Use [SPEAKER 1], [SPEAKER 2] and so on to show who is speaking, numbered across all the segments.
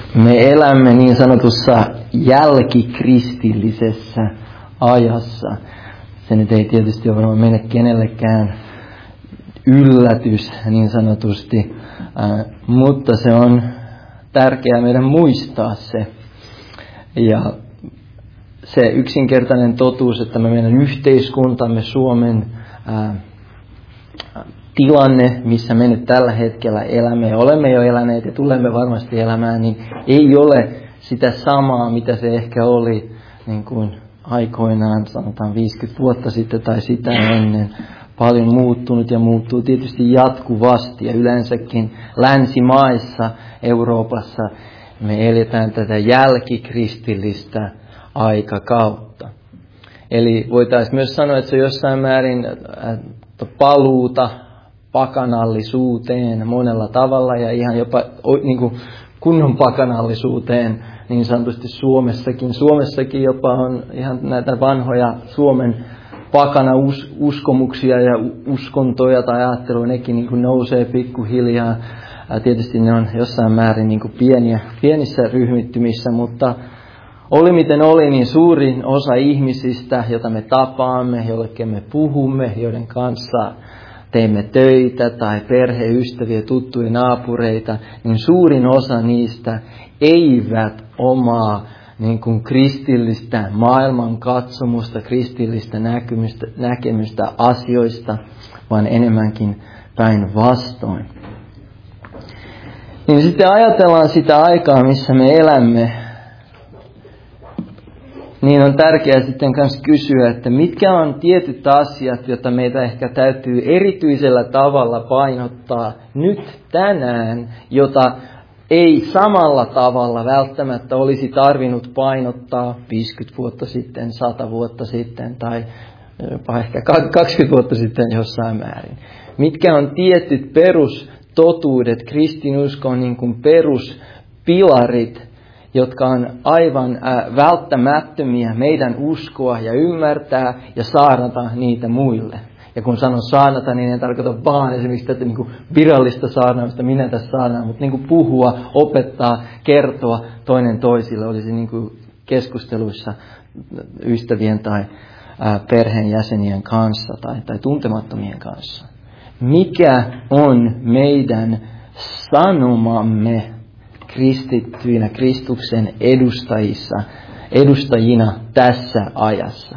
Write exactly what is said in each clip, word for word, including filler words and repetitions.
[SPEAKER 1] Me elämme niin sanotussa jälkikristillisessä ajassa. Se nyt ei tietysti ole mene kenellekään yllätys niin sanotusti, äh, mutta se on tärkeää meidän muistaa se. Ja se yksinkertainen totuus, että me meidän yhteiskuntamme, Suomen äh, tilanne, missä me nyt tällä hetkellä elämme ja olemme jo eläneet ja tulemme varmasti elämään, niin ei ole sitä samaa, mitä se ehkä oli niin kuin aikoinaan, sanotaan viisikymmentä vuotta sitten tai sitä ennen. Paljon muuttunut ja muuttuu tietysti jatkuvasti ja yleensäkin länsimaissa, Euroopassa me eletään tätä jälkikristillistä aikakautta. Eli voitaisiin myös sanoa, että se on jossain määrin paluuta pakanallisuuteen monella tavalla ja ihan jopa niin kuin kunnon pakanallisuuteen niin sanotusti Suomessakin. Suomessakin jopa on ihan näitä vanhoja Suomen pakana us, uskomuksia ja uskontoja tai ajattelua, nekin niin kuin nousee pikkuhiljaa. Ja tietysti ne on jossain määrin niin kuin pieniä, pienissä ryhmittymissä, mutta oli miten oli, niin suurin osa ihmisistä, joita me tapaamme, joillekin me puhumme, joiden kanssa teemme töitä tai perheystäviä, tuttuja naapureita, niin suurin osa niistä eivät omaa niin kuin kristillistä maailmankatsomusta, kristillistä näkemystä, näkemystä asioista, vaan enemmänkin päinvastoin. Niin sitten ajatellaan sitä aikaa, missä me elämme, niin on tärkeää sitten myös kysyä, että mitkä on tietyt asiat, joita meitä ehkä täytyy erityisellä tavalla painottaa nyt tänään, jota ei samalla tavalla välttämättä olisi tarvinnut painottaa viisikymmentä vuotta sitten, sata vuotta sitten tai jopa ehkä kaksikymmentä vuotta sitten jossain määrin. Mitkä on tietyt perustotuudet, kristinuskon niin kuin peruspilarit, jotka on aivan äh, välttämättömiä meidän uskoa ja ymmärtää ja saarnata niitä muille. Ja kun sanon saarnata, niin en tarkoita vaan esimerkiksi tätä niin kuin virallista saarnaamista, minä tässä saarnaan, mutta niin kuin puhua, opettaa, kertoa toinen toisille, olisi niin kuin keskusteluissa ystävien tai äh, perheenjäsenien kanssa tai, tai tuntemattomien kanssa. Mikä on meidän sanomamme kristittyinä, Kristuksen edustajissa, edustajina tässä ajassa?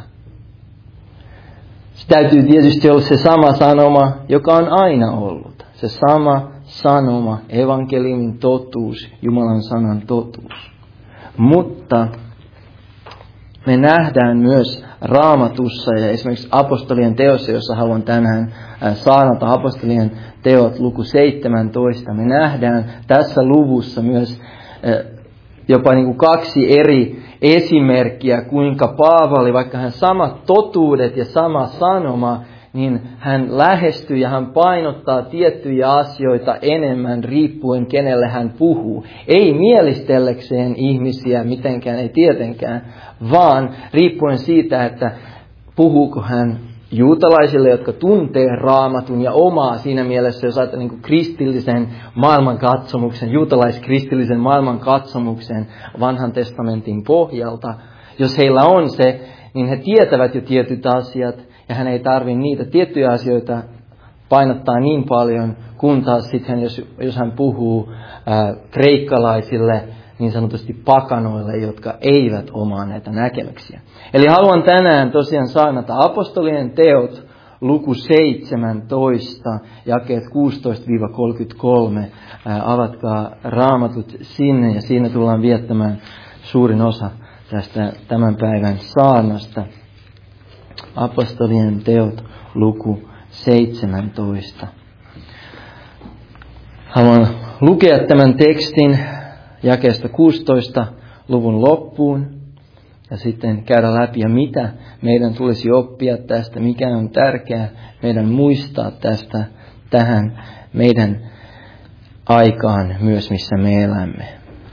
[SPEAKER 1] Se täytyy tietysti olla se sama sanoma, joka on aina ollut. Se sama sanoma, evankeliumin totuus, Jumalan sanan totuus. Mutta me nähdään myös Raamatussa ja esimerkiksi apostolien teossa, jossa haluan tänään saarnata apostolien teot luku seitsemäntoista. Me nähdään tässä luvussa myös jopa niin kuin kaksi eri esimerkkiä, kuinka Paavali, vaikka hän samat totuudet ja sama sanoma, niin hän lähestyy ja hän painottaa tiettyjä asioita enemmän riippuen kenelle hän puhuu. Ei mielistellekseen ihmisiä mitenkään, ei tietenkään, vaan riippuen siitä, että puhuuko hän juutalaisille, jotka tuntee Raamatun ja omaa siinä mielessä, jos ajatellaan niin kristillisen maailmankatsomuksen, juutalaiskristillisen maailmankatsomuksen vanhan testamentin pohjalta. Jos heillä on se, niin he tietävät jo tietyt asiat ja hän ei tarvitse niitä tiettyjä asioita painottaa niin paljon, kun taas sitten, jos, jos hän puhuu ää, kreikkalaisille, niin sanotusti pakanoille, jotka eivät omaa näitä näkemyksiä. Eli haluan tänään tosiaan saarnata apostolien teot, luku seitsemäntoista, jakeet kuusitoista kolmekymmentäkolme. Ää, avatkaa raamatut sinne ja siinä tullaan viettämään suurin osa tästä tämän päivän saarnasta. Apostolien teot, luku seitsemäntoista. Haluan lukea tämän tekstin jakeesta kuusitoista luvun loppuun ja sitten käydä läpi, ja mitä meidän tulisi oppia tästä, mikä on tärkeää meidän muistaa tästä tähän meidän aikaan myös, missä me elämme.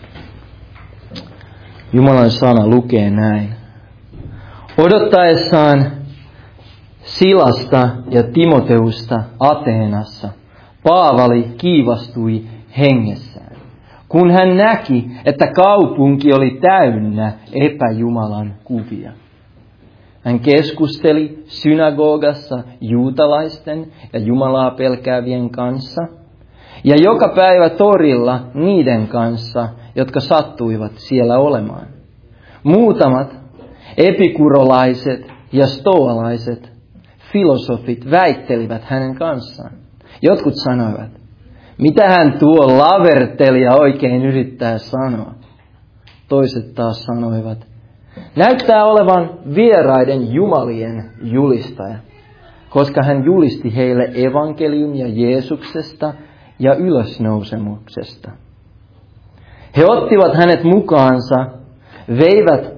[SPEAKER 1] Jumalan sana lukee näin. Odottaessaan Silasta ja Timoteusta Ateenassa Paavali kiivastui hengessään. kun hän näki, että kaupunki oli täynnä epäjumalan kuvia. Hän keskusteli synagogassa juutalaisten ja Jumalaa pelkäävien kanssa ja joka päivä torilla niiden kanssa, jotka sattuivat siellä olemaan. Muutamat epikurolaiset ja stoalaiset filosofit väittelivät hänen kanssaan. Jotkut sanoivat, mitä hän tuo lavertelija oikein yrittää sanoa. Toiset taas sanoivat, näyttää olevan vieraiden jumalien julistaja, koska hän julisti heille evankeliumia Jeesuksesta ja ylösnousemuksesta. He ottivat hänet mukaansa, veivät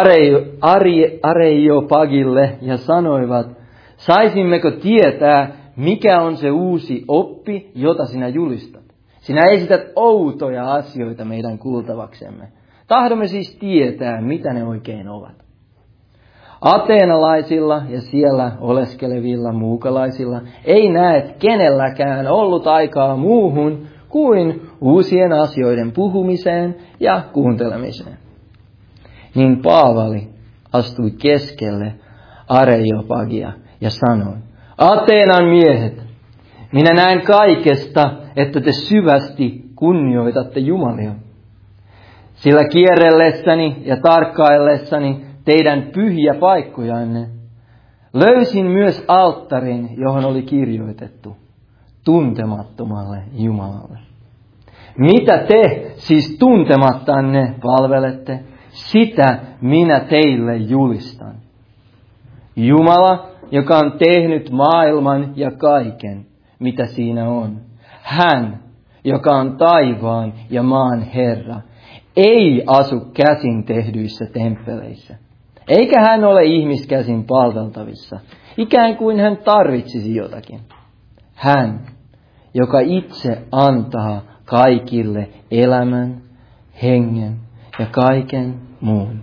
[SPEAKER 1] Areopagille ja sanoivat, saisimmeko tietää, mikä on se uusi oppi, jota sinä julistat? Sinä esität outoja asioita meidän kuultavaksemme. Tahdomme siis tietää, mitä ne oikein ovat. Ateenalaisilla ja siellä oleskelevilla muukalaisilla ei näet kenelläkään ollut aikaa muuhun kuin uusien asioiden puhumiseen ja kuuntelemiseen. Niin Paavali astui keskelle Areopagia ja sanoi, Ateenan miehet, minä näen kaikesta, että te syvästi kunnioitatte Jumalia. Sillä kierrellessäni ja tarkkaillessani teidän pyhiä paikkojanne, löysin myös alttarin, johon oli kirjoitettu tuntemattomalle Jumalalle. Mitä te siis tuntemattanne palvelette, sitä minä teille julistan. Jumala, joka on tehnyt maailman ja kaiken, mitä siinä on. Hän, joka on taivaan ja maan Herra, ei asu käsin tehdyissä temppeleissä. Eikä hän ole ihmiskäsin palveltavissa, ikään kuin hän tarvitsisi jotakin. Hän, joka itse antaa kaikille elämän, hengen ja kaiken muun.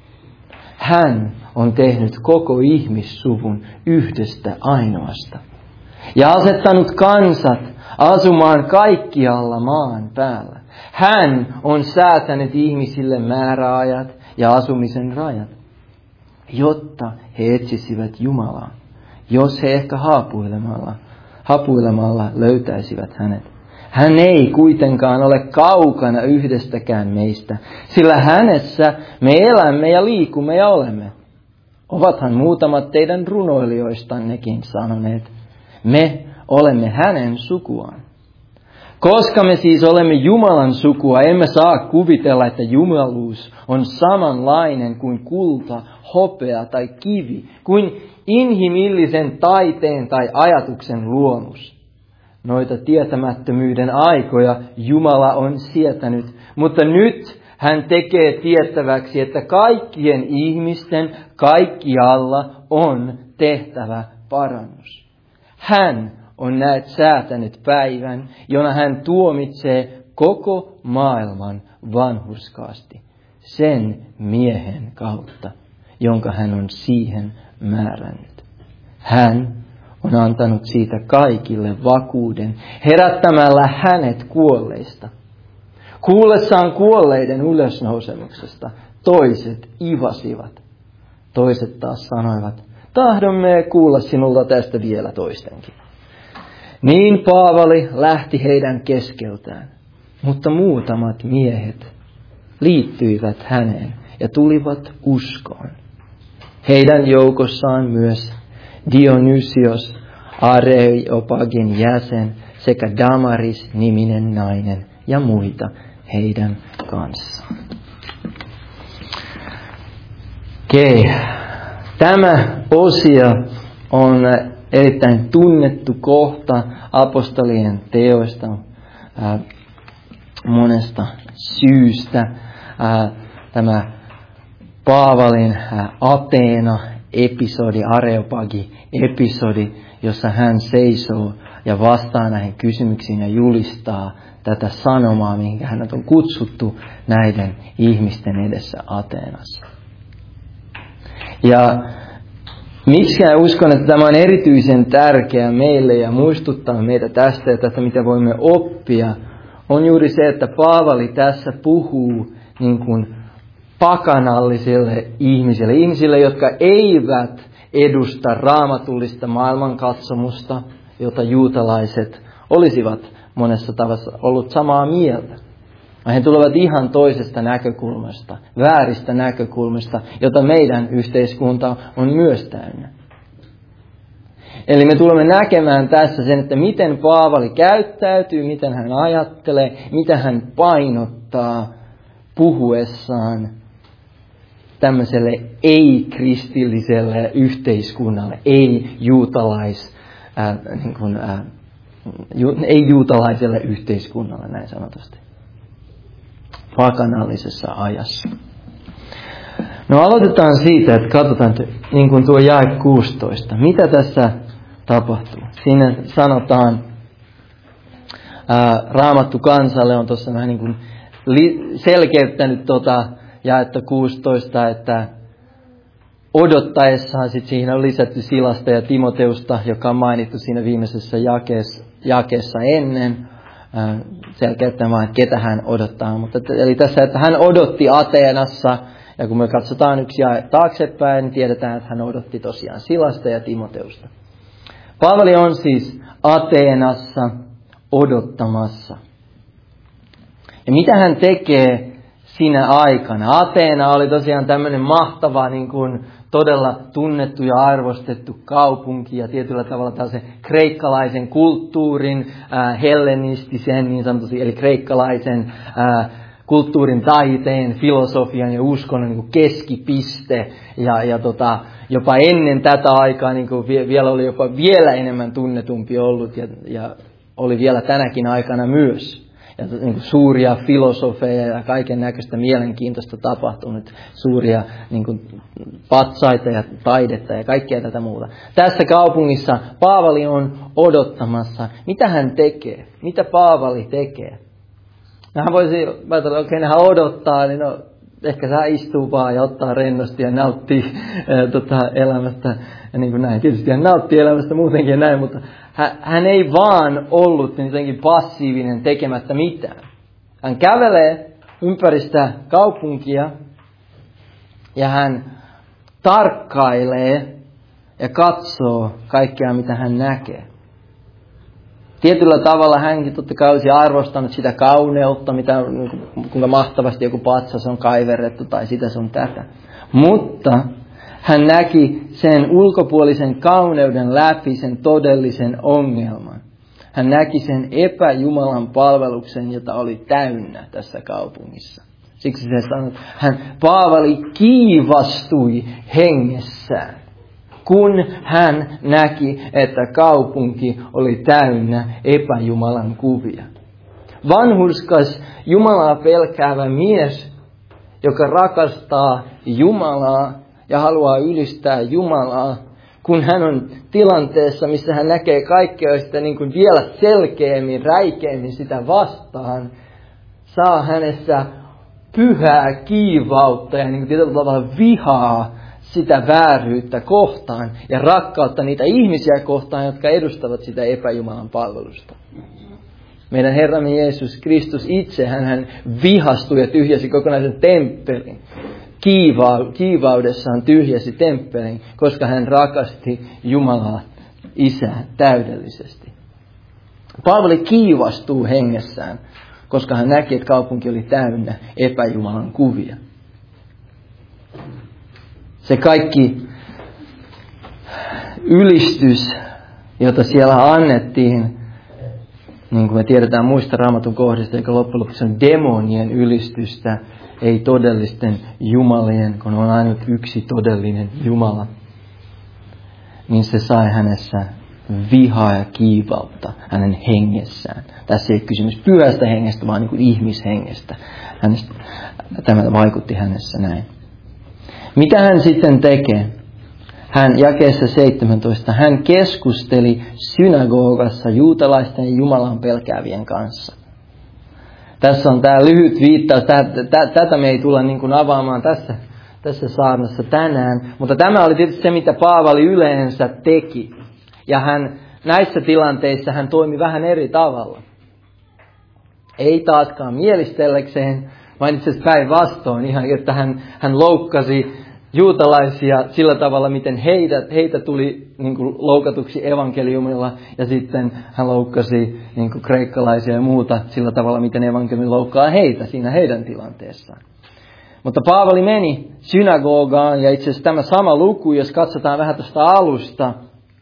[SPEAKER 1] Hän on tehnyt koko ihmissuvun yhdestä ainoasta ja asettanut kansat asumaan kaikkialla maan päällä. Hän on säätänyt ihmisille määräajat ja asumisen rajat, jotta he etsisivät Jumalaa, jos he ehkä hapuilemalla, hapuilemalla löytäisivät hänet. Hän ei kuitenkaan ole kaukana yhdestäkään meistä, sillä hänessä me elämme ja liikumme ja olemme. Ovathan muutamat teidän runoilijoistannekin sanoneet, me olemme hänen sukuaan. Koska me siis olemme Jumalan sukua, emme saa kuvitella, että jumaluus on samanlainen kuin kulta, hopea tai kivi, kuin inhimillisen taiteen tai ajatuksen luomus. Noita tietämättömyyden aikoja Jumala on sietänyt, mutta nyt hän tekee tiettäväksi, että kaikkien ihmisten kaikkialla on tehtävä parannus. Hän on näet säätänyt päivän, jona hän tuomitsee koko maailman vanhurskaasti, sen miehen kautta, jonka hän on siihen määrännyt. Hän on antanut siitä kaikille vakuuden, herättämällä hänet kuolleista. Kuullessaan kuolleiden ylösnousemuksesta toiset ivasivat. Toiset taas sanoivat, tahdomme kuulla sinulta tästä vielä toistenkin. Niin Paavali lähti heidän keskeltään, mutta muutamat miehet liittyivät häneen ja tulivat uskoon. Heidän joukossaan myös Dionysios, Areopagin jäsen, sekä Damaris-niminen nainen ja muita heidän kanssaan. Okei. Tämä osio on erittäin tunnettu kohta apostolien teoista ää, monesta syystä. Ää, tämä Paavalin ää, Ateena-episodi, Areopagi-episodi, jossa hän seisoo ja vastaa näihin kysymyksiin ja julistaa tätä sanomaa, mihin hänet on kutsuttu näiden ihmisten edessä Ateenassa. Ja miksi mä uskon, että tämä on erityisen tärkeää meille ja muistuttaa meitä tästä ja tästä, mitä voimme oppia, on juuri se, että Paavali tässä puhuu niin kuin pakanallisille ihmisille, ihmisille, jotka eivät edusta raamatullista maailmankatsomusta, jota juutalaiset olisivat monessa tavassa ollut samaa mieltä. He tulevat ihan toisesta näkökulmasta, vääristä näkökulmista, jota meidän yhteiskunta on myös täynnä. Eli me tulemme näkemään tässä sen, että miten Paavali käyttäytyy, miten hän ajattelee, mitä hän painottaa puhuessaan tämmöiselle ei-kristilliselle yhteiskunnalle, ei-juutalais, äh, niin kuin, äh, ju, ei-juutalaiselle yhteiskunnalle, näin sanotusti, pakanallisessa ajassa. No aloitetaan siitä, että katsotaan niin kuin tuo jae kuusitoista. Mitä tässä tapahtuu? Siinä sanotaan, ää, Raamattu kansalle on tuossa vähän niin kuin li- selkeyttänyt tuota jaetta kuusitoista, että odottaessaan sit siihen on lisätty Silasta ja Timoteusta, joka on mainittu siinä viimeisessä jakeessa, jakeessa ennen. Ää, selkeyttämään, että ketä hän odottaa. Mutta, eli tässä, että hän odotti Ateenassa. Ja kun me katsotaan yksi jae taaksepäin, niin tiedetään, että hän odotti tosiaan Silasta ja Timoteusta. Paavali on siis Ateenassa odottamassa. Ja mitä hän tekee siinä aikana? Ateena oli tosiaan tämmöinen mahtava, niin kuin todella tunnettu ja arvostettu kaupunki. Ja tietyllä tavalla tällaisen kreikkalaisen kulttuurin, äh, hellenistisen niin sanotusti, eli kreikkalaisen äh, kulttuurin, taiteen, filosofian ja uskonnon niin kuin keskipiste. Ja, ja tota, jopa ennen tätä aikaa niin kuin vielä oli jopa vielä enemmän tunnetumpi ollut ja, ja oli vielä tänäkin aikana myös. Ja niin kuin suuria filosofeja ja kaiken näköistä mielenkiintoista tapahtunut, suuria niin kuin patsaita ja taidetta ja kaikkea tätä muuta. Tässä kaupungissa Paavali on odottamassa. Mitä hän tekee? Mitä Paavali tekee? No hän voisi ajatella, että okei, okay, hän odottaa, niin no, ehkä hän istuu vaan ja ottaa rennosti ja nauttii ää, tota, elämästä. Ja niin kuin näin, tietysti hän nauttii elämästä muutenkin ja näin, mutta hän, hän ei vaan ollut jotenkin passiivinen tekemättä mitään. Hän kävelee ympäri sitä kaupunkia ja hän tarkkailee ja katsoo kaikkea, mitä hän näkee. Tietyllä tavalla hänkin totta kai olisi arvostanut sitä kauneutta, mitä, kuinka mahtavasti joku patsas on kaiverrettu tai sitä sun tätä. Mutta hän näki sen ulkopuolisen kauneuden läpi sen todellisen ongelman. Hän näki sen epäjumalan palveluksen, jota oli täynnä tässä kaupungissa. Siksi se sanoi, että hän, Paavali kiivastui hengessään, kun hän näki, että kaupunki oli täynnä epäjumalan kuvia. Vanhurskas Jumalaa pelkäävä mies, joka rakastaa Jumalaa ja haluaa ylistää Jumalaa, kun hän on tilanteessa, missä hän näkee kaikkea sitä niin kuin vielä selkeämmin, räikeämmin sitä vastaan, saa hänessä pyhää kiivautta ja niin kuin tietyllä tavalla vihaa sitä vääryyttä kohtaan ja rakkautta niitä ihmisiä kohtaan, jotka edustavat sitä epäjumalan palvelusta. Meidän Herramme Jeesus Kristus itse, hän vihastui ja tyhjäsi kokonaisen temppelin. Kiiva, kiivaudessaan tyhjäsi temppelin, koska hän rakasti Jumalaa Isää täydellisesti. Paavali kiivastuu hengessään, koska hän näki, että kaupunki oli täynnä epäjumalan kuvia. Se kaikki ylistys, jota siellä annettiin, niin kuin me tiedetään muista Raamatun kohdista, eikä loppujen lopuksi on demonien ylistystä, ei todellisten jumalien, kun on ainut yksi todellinen Jumala, niin se sai hänessä vihaa ja kiivautta hänen hengessään. Tässä ei ole kysymys pyhästä hengestä, vaan niin kuin ihmishengestä. Hänestä, tämä vaikutti hänessä näin. Mitä hän sitten tekee? Hän jakeessa seitsemäntoista, hän keskusteli synagogassa juutalaisten ja Jumalan pelkäävien kanssa. Tässä on tämä lyhyt viittaus. Tätä me ei tulla niin kuin avaamaan tässä, tässä saarnassa tänään. Mutta tämä oli tietysti se, mitä Paavali yleensä teki. Ja hän, näissä tilanteissa hän toimi vähän eri tavalla. Ei taaskaan mielistellekseen, vaan itse asiassa päinvastoin, ihan että hän, hän loukkasi juutalaisia sillä tavalla, miten heitä, heitä tuli niin kuin loukatuksi evankeliumilla, ja sitten hän loukkasi niin kuin kreikkalaisia ja muuta sillä tavalla, miten evankeliumi loukkaa heitä siinä heidän tilanteessaan. Mutta Paavali meni synagogaan, ja itse asiassa tämä sama luku, jos katsotaan vähän tuosta alusta,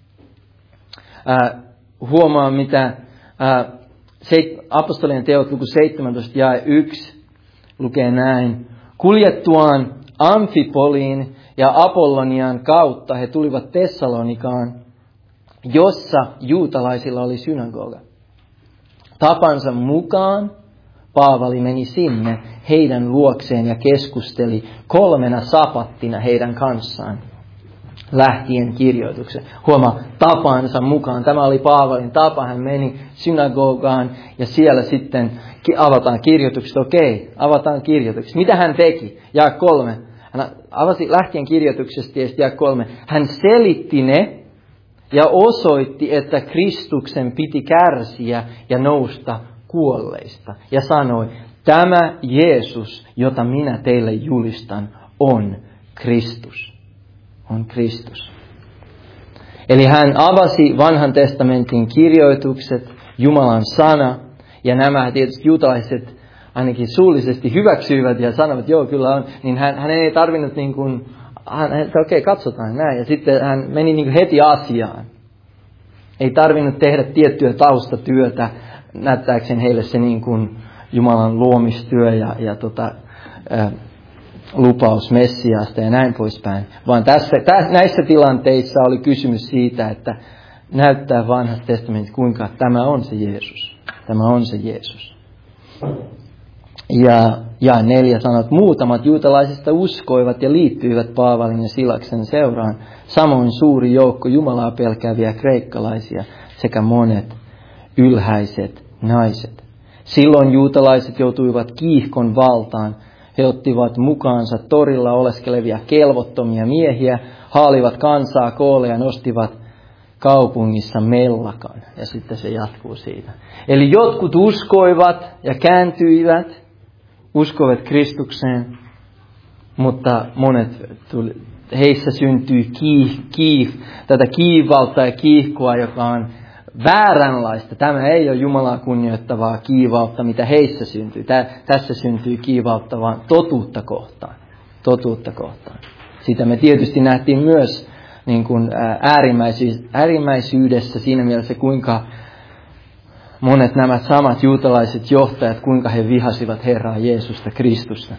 [SPEAKER 1] ää, huomaa mitä ää, seit, apostolien teot luku seitsemäntoista jae yksi lukee näin. Kuljettuaan Amfipoliin ja Apollonian kautta he tulivat Tessalonikaan, jossa juutalaisilla oli synagoga. Tapansa mukaan Paavali meni sinne heidän luokseen ja keskusteli kolmena sapattina heidän kanssaan lähtien kirjoituksen. Huomaa, tapansa mukaan. Tämä oli Paavalin tapa. Hän meni synagogaan ja siellä sitten avataan kirjoitukset. Okei, avataan kirjoitukset. Mitä hän teki? Jaa kolme. Hän avasi lähtien kirjoituksesta ja jaa kolme. Hän selitti ne ja osoitti, että Kristuksen piti kärsiä ja nousta kuolleista. Ja sanoi, tämä Jeesus, jota minä teille julistan, on Kristus. On Kristus. Eli hän avasi vanhan testamentin kirjoitukset, Jumalan sana, ja nämä tietysti juutalaiset ainakin suullisesti hyväksyivät ja sanoivat, joo kyllä on, niin hän, hän ei tarvinnut niin kuin, hän, okei okay, katsotaan näin, ja sitten hän meni niin kuin heti asiaan. Ei tarvinnut tehdä tiettyä taustatyötä, näyttääkseen heille se niin kuin Jumalan luomistyö ja, ja tota, ä, lupaus Messiasta ja näin poispäin. Vaan tässä, tä, näissä tilanteissa oli kysymys siitä, että näyttää vanhasta testamentista, kuinka tämä on se Jeesus. Tämä on se Jeesus. Ja, ja neljä sanot, muutamat juutalaisista uskoivat ja liittyivät Paavalin ja Silaksen seuraan. Samoin suuri joukko Jumalaa pelkääviä kreikkalaisia sekä monet ylhäiset naiset. Silloin juutalaiset joutuivat kiihkon valtaan. He ottivat mukaansa torilla oleskelevia kelvottomia miehiä, haalivat kansaa koolle ja nostivat kaupungissa mellakan. Ja sitten se jatkuu siitä. Eli jotkut uskoivat ja kääntyivät, uskoivat Kristukseen, mutta monet tuli, heissä syntyi kiih, kiih, tätä kiivautta ja kiihkoa, joka on vääränlaista. Tämä ei ole Jumalaa kunnioittavaa kiivautta, mitä heissä syntyy. Tää, tässä syntyy kiivautta vaan totuutta kohtaan. Totuutta kohtaan. Sitä me tietysti nähtiin myös niin kuin äärimmäisyydessä siinä mielessä, kuinka monet nämä samat juutalaiset johtajat, kuinka he vihasivat Herraa Jeesusta Kristusta.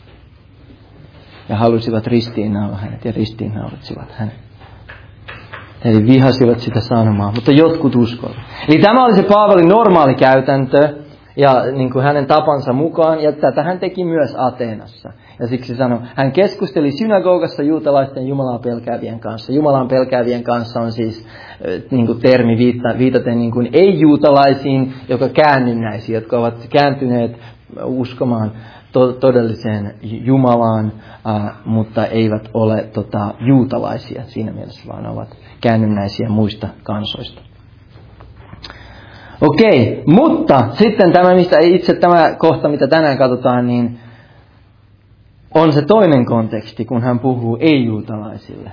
[SPEAKER 1] Ja halusivat ristiinnaulaa hänet ja ristiinnaulitsivat hänet. Eli vihasivat sitä sanomaa, mutta jotkut uskoivat. Eli tämä oli se Paavalin normaali käytäntö ja niin kuin hänen tapansa mukaan, ja tätä hän teki myös Ateenassa. Ja siksi sanoi, hän keskusteli synagogassa juutalaisten Jumalaa pelkäävien kanssa. Jumalan pelkäävien kanssa on siis niin kuin termi viita, viitaten niin kuin ei-juutalaisiin, joka käännynnäisiä, jotka ovat kääntyneet uskomaan to, todelliseen Jumalaan, äh, mutta eivät ole tota, juutalaisia siinä mielessä, vaan ovat käännynnäisiä muista kansoista. Okei, mutta sitten tämä, mistä itse tämä kohta, mitä tänään katsotaan, niin on se toinen konteksti, kun hän puhuu ei-juutalaisille.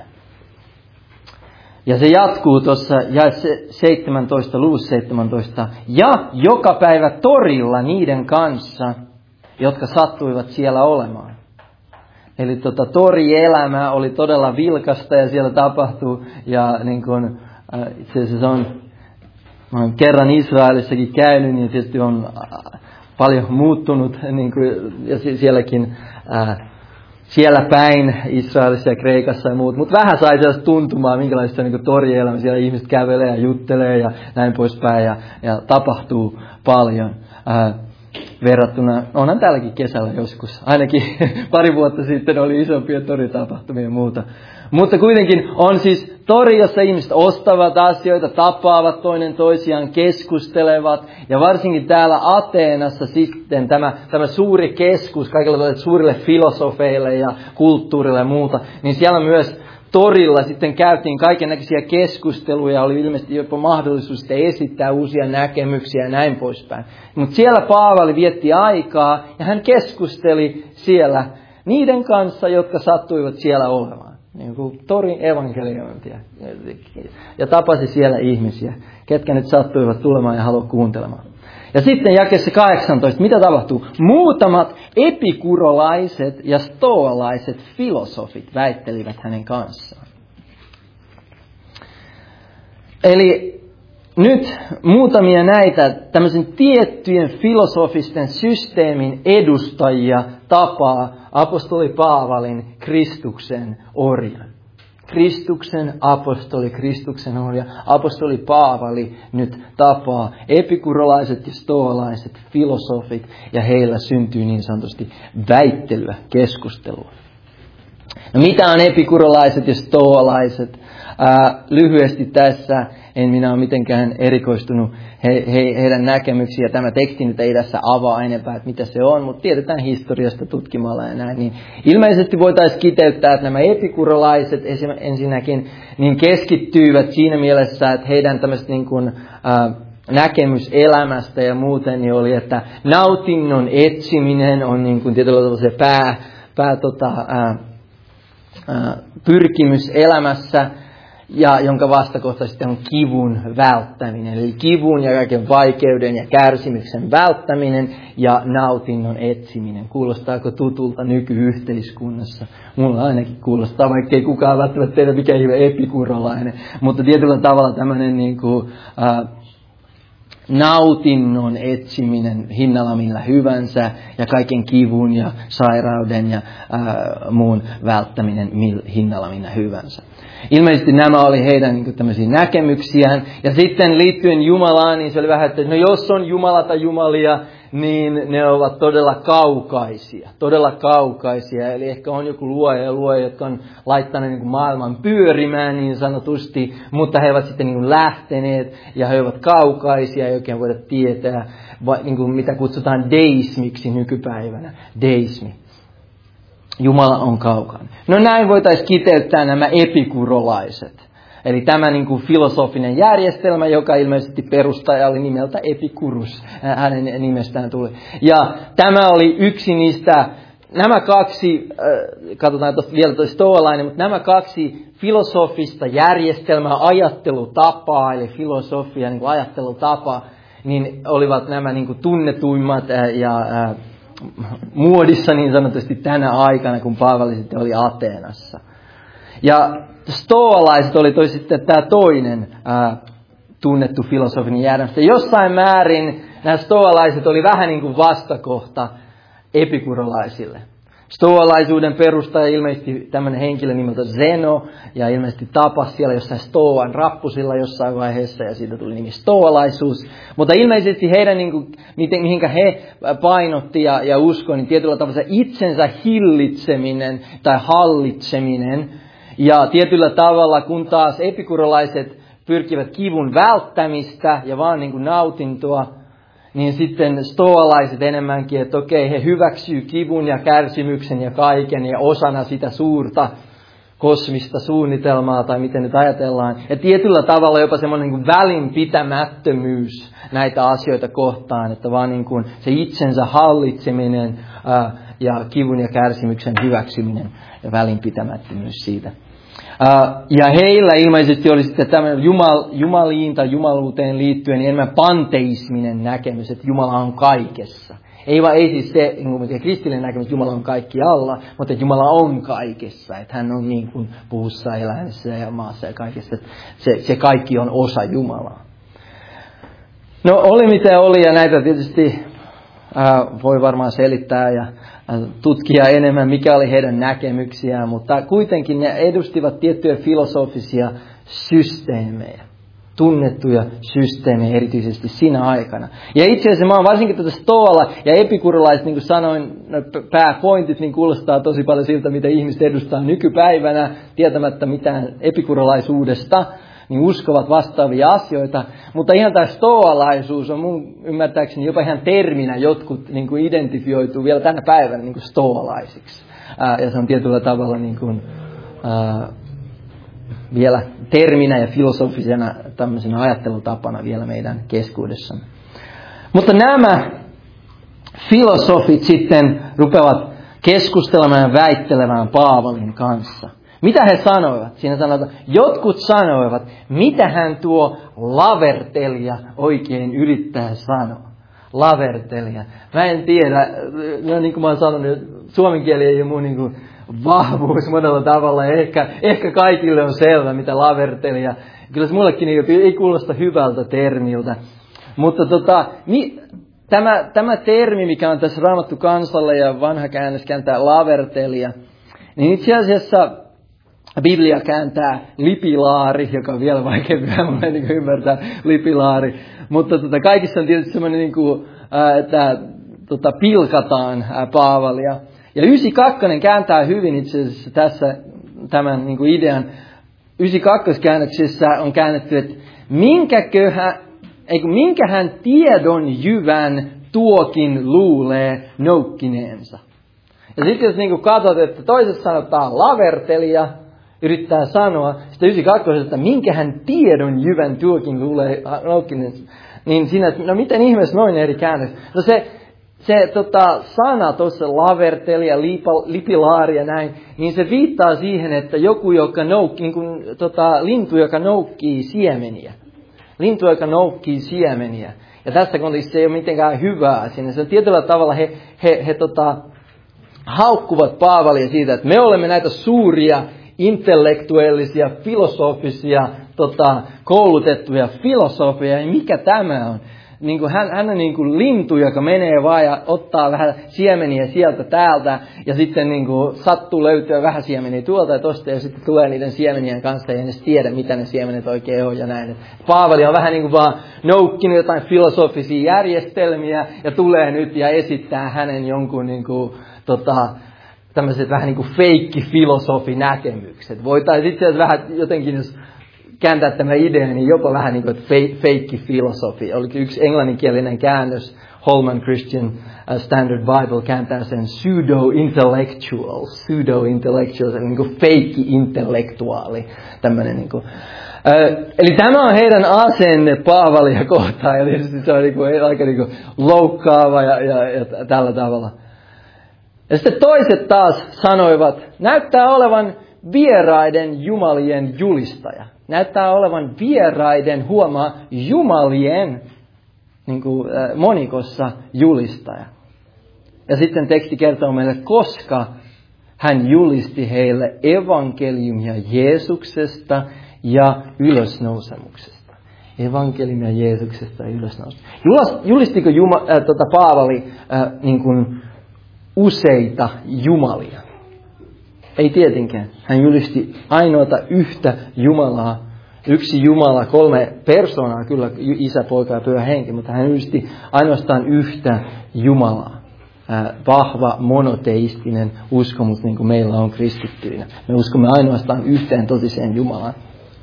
[SPEAKER 1] Ja se jatkuu tuossa seitsemäntoista, luvussa seitsemäntoista. Ja joka päivä torilla niiden kanssa, jotka sattuivat siellä olemaan. Eli tota, torielämä oli todella vilkasta ja siellä tapahtuu. Ja niin kun, äh, itse asiassa on, mä olen kerran Israelissakin käynyt, niin tietysti on äh, paljon muuttunut. Niin kun, ja sielläkin... Äh, Siellä päin, Israelissa ja Kreikassa ja muut, mutta vähän sai sellaista tuntumaa, minkälaista niin torielämä, siellä ihmiset kävelee ja juttelee ja näin poispäin ja, ja tapahtuu paljon. Ää, verrattuna, onhan täälläkin kesällä joskus, ainakin pari vuotta sitten oli isompia toritapahtumia ja muuta. Mutta kuitenkin on siis tori, jossa ihmiset ostavat asioita, tapaavat toinen toisiaan, keskustelevat. Ja varsinkin täällä Ateenassa sitten tämä, tämä suuri keskus kaikille suurille filosofeille ja kulttuurille ja muuta. Niin siellä myös torilla sitten käytiin kaikennäköisiä keskusteluja, oli ilmeisesti jopa mahdollisuus esittää uusia näkemyksiä ja näin poispäin. Mutta siellä Paavali vietti aikaa ja hän keskusteli siellä niiden kanssa, jotka sattuivat siellä olemaan. Niin kuin torin evankeliointia. Ja tapasi siellä ihmisiä, ketkä nyt sattuivat tulemaan ja haluavat kuuntelemaan. Ja sitten jakeessa kahdeksantoista, mitä tapahtuu? Muutamat epikurolaiset ja stoalaiset filosofit väittelivät hänen kanssaan. Eli nyt muutamia näitä tämmöisen tiettyjen filosofisten systeemin edustajia tapaa apostoli Paavalin Kristuksen orjan. Kristuksen apostoli, Kristuksen orja, apostoli Paavali nyt tapaa epikurolaiset ja stoalaiset filosofit ja heillä syntyy niin sanotusti väittelyä, keskustelua. No mitä on epikurolaiset ja stoalaiset? Ää, lyhyesti tässä, en minä ole mitenkään erikoistunut he, he, heidän näkemyksiä. Tämä teksti nyt ei tässä avaa enempää, että mitä se on, mutta tiedetään historiasta tutkimalla ja näin. Niin ilmeisesti voitaisiin kiteyttää, että nämä epikurolaiset ensinnäkin niin keskittyivät siinä mielessä, että heidän tämmöiset niin kuin, ää, näkemys elämästä ja muuten niin oli, että nautinnon etsiminen on niin kuin tietyllä tavalla se pää, pää tota, ää, ää, pyrkimys elämässä. Ja jonka vastakohta sitten on kivun välttäminen. Eli kivun ja kaiken vaikeuden ja kärsimyksen välttäminen ja nautinnon etsiminen. Kuulostaako tutulta nykyyhteiskunnassa? Mulla ainakin kuulostaa, vaikka ei kukaan välttämättä tiedä mikä hyvä epikurolainen. Mutta tietyllä tavalla tämmöinen niin kuin, äh, nautinnon etsiminen hinnalla millä hyvänsä ja kaiken kivun ja sairauden ja äh, muun välttäminen mil, hinnalla millä hyvänsä. Ilmeisesti nämä oli heidän niin kuin, tämmöisiä näkemyksiään. Ja sitten liittyen Jumalaan, niin se oli vähän, että no jos on Jumala tai jumalia, niin ne ovat todella kaukaisia. Todella kaukaisia. Eli ehkä on joku luoja ja luoja, jotka on laittaneet niin kuin maailman pyörimään niin sanotusti. Mutta he ovat sitten niin kuin lähteneet ja he ovat kaukaisia. Ei oikein voida tietää, va, niin kuin, mitä kutsutaan deismiksi nykypäivänä. Deismi. Jumala on kaukana. No näin voitaisiin kiteyttää nämä epikurolaiset. Eli tämä niin kuin filosofinen järjestelmä, joka ilmeisesti perustaja oli nimeltä Epikurus. Hänen nimestään tuli. Ja tämä oli yksi niistä, nämä kaksi, katsotaan tuosta vielä toi stoalainen, mutta nämä kaksi filosofista järjestelmää, ajattelutapaa, eli filosofia, niin kuin ajattelutapa, niin olivat nämä niin kuin tunnetuimmat ja muodissa niin sanotusti tänä aikana, kun Paavali sitten oli Ateenassa. Ja stoalaiset oli toi sitten tämä toinen ää, tunnettu filosofinen järjestelmä. Jossain määrin nämä stoalaiset oli vähän niin kuin vastakohta epikurolaisille. Stoalaisuuden perustaja ilmeisesti tämmöinen henkilö nimeltä Zeno, ja ilmeisesti tapasi siellä jossain Stoan rappusilla jossain vaiheessa, ja siitä tuli nimi stoalaisuus. Mutta ilmeisesti heidän, niin kuin, miten, mihinkä he painotti ja, ja uskoi, niin tietyllä tavalla se itsensä hillitseminen tai hallitseminen. Ja tietyllä tavalla, kun taas epikurolaiset pyrkivät kivun välttämistä ja vaan niin kuin nautintoa, niin sitten stoalaiset enemmänkin, että okei, he hyväksyy kivun ja kärsimyksen ja kaiken ja osana sitä suurta kosmista suunnitelmaa tai miten nyt ajatellaan. Ja tietyllä tavalla jopa semmoinen niin kuin välinpitämättömyys näitä asioita kohtaan, että vaan niin kuin se itsensä hallitseminen ää, ja kivun ja kärsimyksen hyväksyminen ja välinpitämättömyys siitä. Uh, ja heillä ilmeisesti oli sitten tämmöinen jumal, jumaliin tai jumaluuteen liittyen niin enemmän panteisminen näkemys, että Jumala on kaikessa. Ei vaan ei siis se, niin kuin kristillinen näkemys, että Jumala on kaikki alla, mutta että Jumala on kaikessa. Että hän on niin kuin puussa, eläimessä ja maassa ja kaikessa. Se, se kaikki on osa Jumalaa. No oli mitä oli ja näitä tietysti uh, voi varmaan selittää ja tutkia enemmän, mikä oli heidän näkemyksiään, mutta kuitenkin ne edustivat tiettyjä filosofisia systeemejä, tunnettuja systeemejä erityisesti siinä aikana. Ja itse asiassa mä oon varsinkin tätä stoala ja epikurolaiset, niin kuin sanoin, pääpointit niin kuulostaa tosi paljon siltä, mitä ihmiset edustaa nykypäivänä, tietämättä mitään epikurolaisuudesta, niin uskovat vastaavia asioita. Mutta ihan tämä stoalaisuus on mun ymmärtääkseni jopa ihan terminä jotkut niin kuin identifioituu vielä tänä päivänä niin kuin stoalaisiksi. Ää, ja se on tietyllä tavalla niin kuin, ää, vielä terminä ja filosofisena tämmöisenä ajattelutapana vielä meidän keskuudessamme. Mutta nämä filosofit sitten rupeavat keskustelemaan ja väittelemään Paavalin kanssa. Mitä he sanoivat? Siinä sanotaan, jotkut sanoivat, mitä hän tuo lavertelija oikein yrittää sanoa. Lavertelija. Mä en tiedä, no niin kuin mä oon sanonut, suomen kieli ei ole mun niin kuin vahvuus monella tavalla. Ehkä, ehkä kaikille on selvä, mitä lavertelija. Kyllä se mullekin ei kuulosta hyvältä termiltä. Mutta tota, mi, tämä, tämä termi, mikä on tässä Raamattu kansalle ja vanha käännös kääntää lavertelija, niin itse asiassa Biblia kääntää lipilaari, joka on vielä vaikeampi niin ymmärtää lipilaari. Mutta tota, kaikissa on tietysti semmoinen, niin kuin, ää, että tota, pilkataan ää, Paavalia. Ja yhdeksänkymmentäkaksi kääntää hyvin itse asiassa tässä tämän niin kuin idean. yhdeksänkymmentäkaksi käännöksessä on käännetty, että minkäköhän, eikö, minkähän tiedon jyvän tuokin luulee noukkineensa. Ja sitten jos niin katsot, että toisessa sanotaan lavertelija, yrittää sanoa, sitten yhdeksänkymmentäkaksi, että minkähän tiedon jyvän tuokin luulee noukkineensa, niin siinä, että no miten ihmeessä noin eri käännös. No se, se tota, sana tuossa lavertelija, lipilaari ja näin, niin se viittaa siihen, että joku, joka noukkii, niin kuin, tota, lintu, joka noukkii siemeniä. Lintu, joka noukkii siemeniä. Ja tässä kontekstissa ei ole mitenkään hyvää siinä. Se on tietyllä tavalla he, he, he tota, haukkuvat Paavalia siitä, että me olemme näitä suuria, intellektuellisia, filosofisia, tota, koulutettuja filosofia. Ja mikä tämä on? Niin kuin hän, hän on niin kuin lintu, joka menee vaan ja ottaa vähän siemeniä sieltä täältä. Ja sitten niin kuin sattuu löytyä vähän siemeniä tuolta ja tosta. Ja sitten tulee niiden siemenien kanssa ja ei edes tiedä, mitä ne siemenet oikein on ja näin. Paavali on vähän niin kuin vaan noukkinut jotain filosofisia järjestelmiä. Ja tulee nyt ja esittää hänen jonkun niin kuin, tota, tämmöiset vähän niin kuin feikki-filosofinäkemykset. Voitaisiin itse asiassa vähän jotenkin, jos kääntää tämä idea, niin jopa vähän niin kuin feikki-filosofi. Oli yksi englanninkielinen käännös, Holman Christian uh, Standard Bible kääntää sen pseudo-intellectual, pseudo-intellectual, niin kuin feikki-intellektuaali. Tämmöinen niin kuin. Uh, eli tämä on heidän asenne Paavalia kohtaan, ja tietysti se on niin kuin, aika niin kuin loukkaava ja, ja, ja tällä tavalla. Ja sitten toiset taas sanoivat, näyttää olevan vieraiden jumalien julistaja. Näyttää olevan vieraiden, huomaa, jumalien niin kuin, äh, monikossa julistaja. Ja sitten teksti kertoo meille, koska hän julisti heille evankeliumia Jeesuksesta ja ylösnousemuksesta. Evankeliumia Jeesuksesta ja ylösnousemuksesta. Julistiko Juma, äh, tota Paavali äh, niin kuin useita jumalia? Ei tietenkään. Hän julisti ainoata yhtä Jumalaa. Yksi Jumala, kolme persoonaa, kyllä Isä, Poika ja Pyhä Henki, mutta hän julisti ainoastaan yhtä Jumalaa. Äh, vahva monoteistinen uskomus, niin kuin meillä on kristittyinä. Me uskomme ainoastaan yhteen totiseen Jumalaan.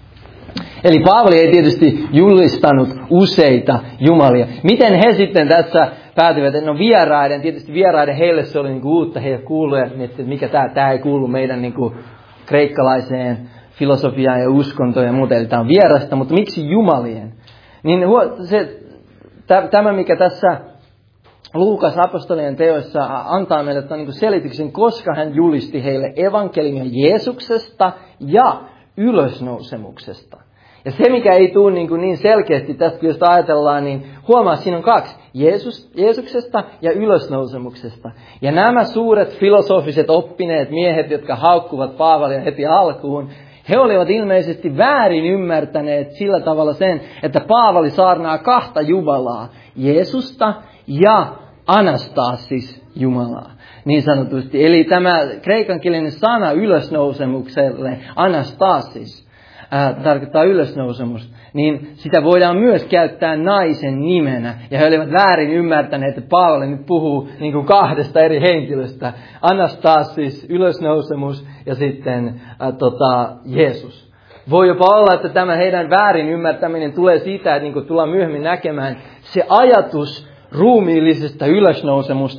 [SPEAKER 1] Eli Paavali ei tietysti julistanut useita jumalia. Miten he sitten tässä päätyivät, että no vieraiden, tietysti vieraiden heille se oli niinku uutta, he ei kuulleet, että mikä tämä, tämä ei kuulu meidän niinku kreikkalaiseen filosofiaan ja uskontoon ja muuta, eli tämä on vierasta, mutta miksi jumalien? Niin se, tämä, mikä tässä Luukas apostolien teoissa antaa meille tämän niinku selityksen, koska hän julisti heille evankeliumia Jeesuksesta ja ylösnousemuksesta. Ja se, mikä ei tule niin, niin selkeästi tästä, jos ajatellaan, niin huomaa, siinä on kaksi. Jeesus, Jeesuksesta ja ylösnousemuksesta. Ja nämä suuret filosofiset oppineet miehet, jotka haukkuvat Paavalia heti alkuun, he olivat ilmeisesti väärin ymmärtäneet sillä tavalla sen, että Paavali saarnaa kahta Jumalaa. Jeesusta ja Anastasis Jumalaa. Niin sanotusti. Eli tämä kreikankielinen sana ylösnousemukselle, Anastasis, Ää, tarkoittaa ylösnousemus, niin sitä voidaan myös käyttää naisen nimenä. Ja he olivat väärin ymmärtäneet, että Paavali nyt puhuu niin kuin kahdesta eri henkilöstä. Anastasis, ylösnousemus ja sitten ää, tota, Jeesus. Voi jopa olla, että tämä heidän väärin ymmärtäminen tulee siitä, että niin kuin tullaan myöhemmin näkemään, se ajatus ruumiillisesta ylösnousemuksesta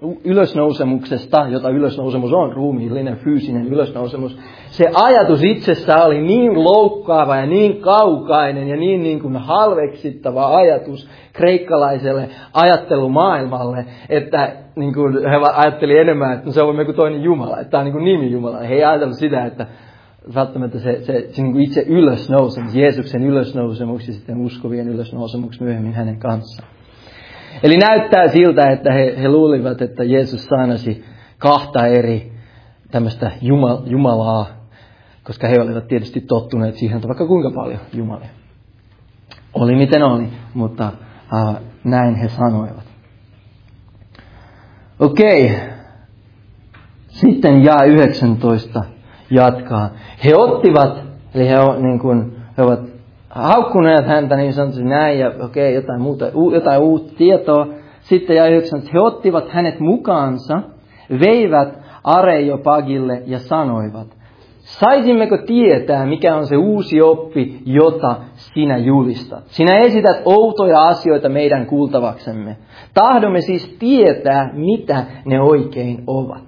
[SPEAKER 1] ylösnousemuksesta, jota ylösnousemus on, ruumiillinen, fyysinen ylösnousemus. Se ajatus itsessään oli niin loukkaava ja niin kaukainen ja niin, niin kuin halveksittava ajatus kreikkalaiselle ajattelumaailmalle, että niin kuin he ajatteli enemmän, että no, se on joku toinen Jumala, että tämä on niin kuin nimi Jumala. He ei ajatellut sitä, että välttämättä se, se, se niin kuin itse ylösnousemus, Jeesuksen ylösnousemus ja sitten uskovien ylösnousemus myöhemmin hänen kanssaan. Eli näyttää siltä, että he, he luulivat, että Jeesus saanasi kahta eri tämmöistä Jumal, Jumalaa, koska he olivat tietysti tottuneet siihen, että vaikka kuinka paljon Jumalia. Oli miten oli, mutta äh, näin he sanoivat. Okei, sitten jaa yhdeksäntoista jatkaa. He ottivat, eli he, niin kuin, he ovat haukkuneet häntä niin sanotusti näin, ja okei, jotain muuta, jotain uutta tietoa. Sitten jaa yhdeksäntoista, he ottivat hänet mukaansa, veivät Areopagille ja sanoivat, saisimmeko tietää, mikä on se uusi oppi, jota sinä julistat? Sinä esität outoja asioita meidän kuultavaksemme. Tahdomme siis tietää, mitä ne oikein ovat.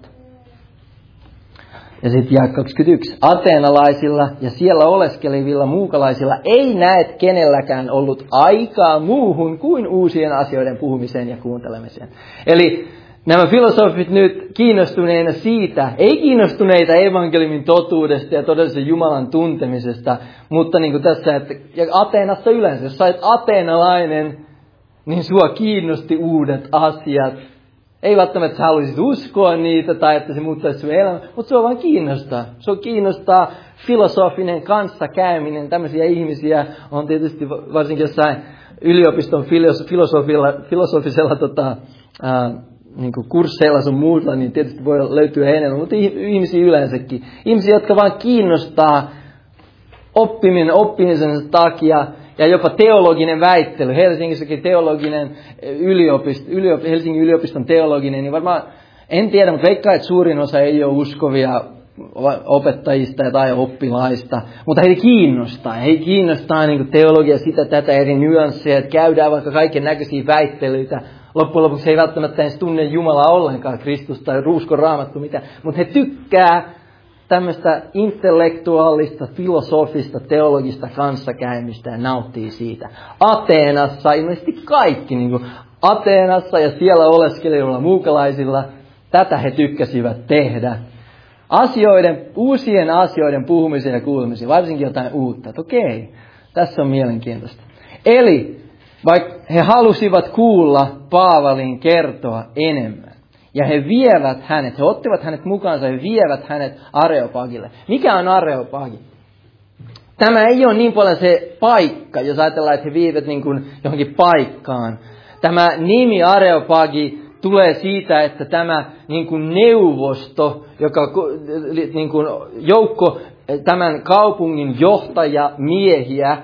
[SPEAKER 1] Ja sitten jae kaksikymmentäyksi. Ateenalaisilla ja siellä oleskelevilla muukalaisilla ei näet kenelläkään ollut aikaa muuhun kuin uusien asioiden puhumiseen ja kuuntelemiseen. Eli nämä filosofit nyt kiinnostuneina siitä, ei kiinnostuneita evankeliumin totuudesta ja todellisen Jumalan tuntemisesta, mutta niin kuin tässä, että ja Ateenassa yleensä, jos sä olet ateenalainen, niin sua kiinnosti uudet asiat. Ei välttämättä, että sä haluaisit uskoa niitä tai että se muuttaisi sun elämä, mutta sua vaan kiinnostaa. Sua kiinnostaa filosofinen kanssakäyminen. Tämmöisiä ihmisiä on tietysti varsinkin jossain yliopiston filosofilla, filosofisella tota, ää, niin kuin kursseilla sun muuta, niin tietysti voi löytyä enemmän, mutta ihmisiä yleensäkin. Ihmisiä, jotka vaan kiinnostaa oppiminen, oppimisen takia ja jopa teologinen väittely. Helsingissäkin teologinen yliopisto, yliopisto, Helsingin yliopiston teologinen, niin varmaan, en tiedä, mutta veikkaan, että suurin osa ei ole uskovia opettajista tai oppilaista, mutta heitä kiinnostaa. He kiinnostaa niin kuin teologia, sitä, tätä eri nyansseja, että käydään vaikka kaiken näköisiä väittelyitä. Loppujen lopuksi he ei välttämättä edes tunne Jumalaa ollenkaan, Kristusta tai ruuskon raamattu mitään, mutta he tykkää tämmöistä intellektuaalista, filosofista, teologista kanssakäymistä ja nauttii siitä. Ateenassa ilmeisesti kaikki, niin kuin Ateenassa ja siellä oleskelevilla muukalaisilla, tätä he tykkäsivät tehdä. Asioiden, uusien asioiden puhumisen ja kuulemisen, varsinkin jotain uutta. Että okei, tässä on mielenkiintoista. Eli vaikka he halusivat kuulla Paavalin kertoa enemmän. Ja he vievät hänet, he ottivat hänet mukaansa ja vievät hänet Areopagille. Mikä on Areopagi? Tämä ei ole niin paljon se paikka, jos ajatellaan, että he vievät niin kuin johonkin paikkaan. Tämä nimi Areopagi tulee siitä, että tämä niin kuin neuvosto, joka niin kuin joukko tämän kaupungin johtaja miehiä,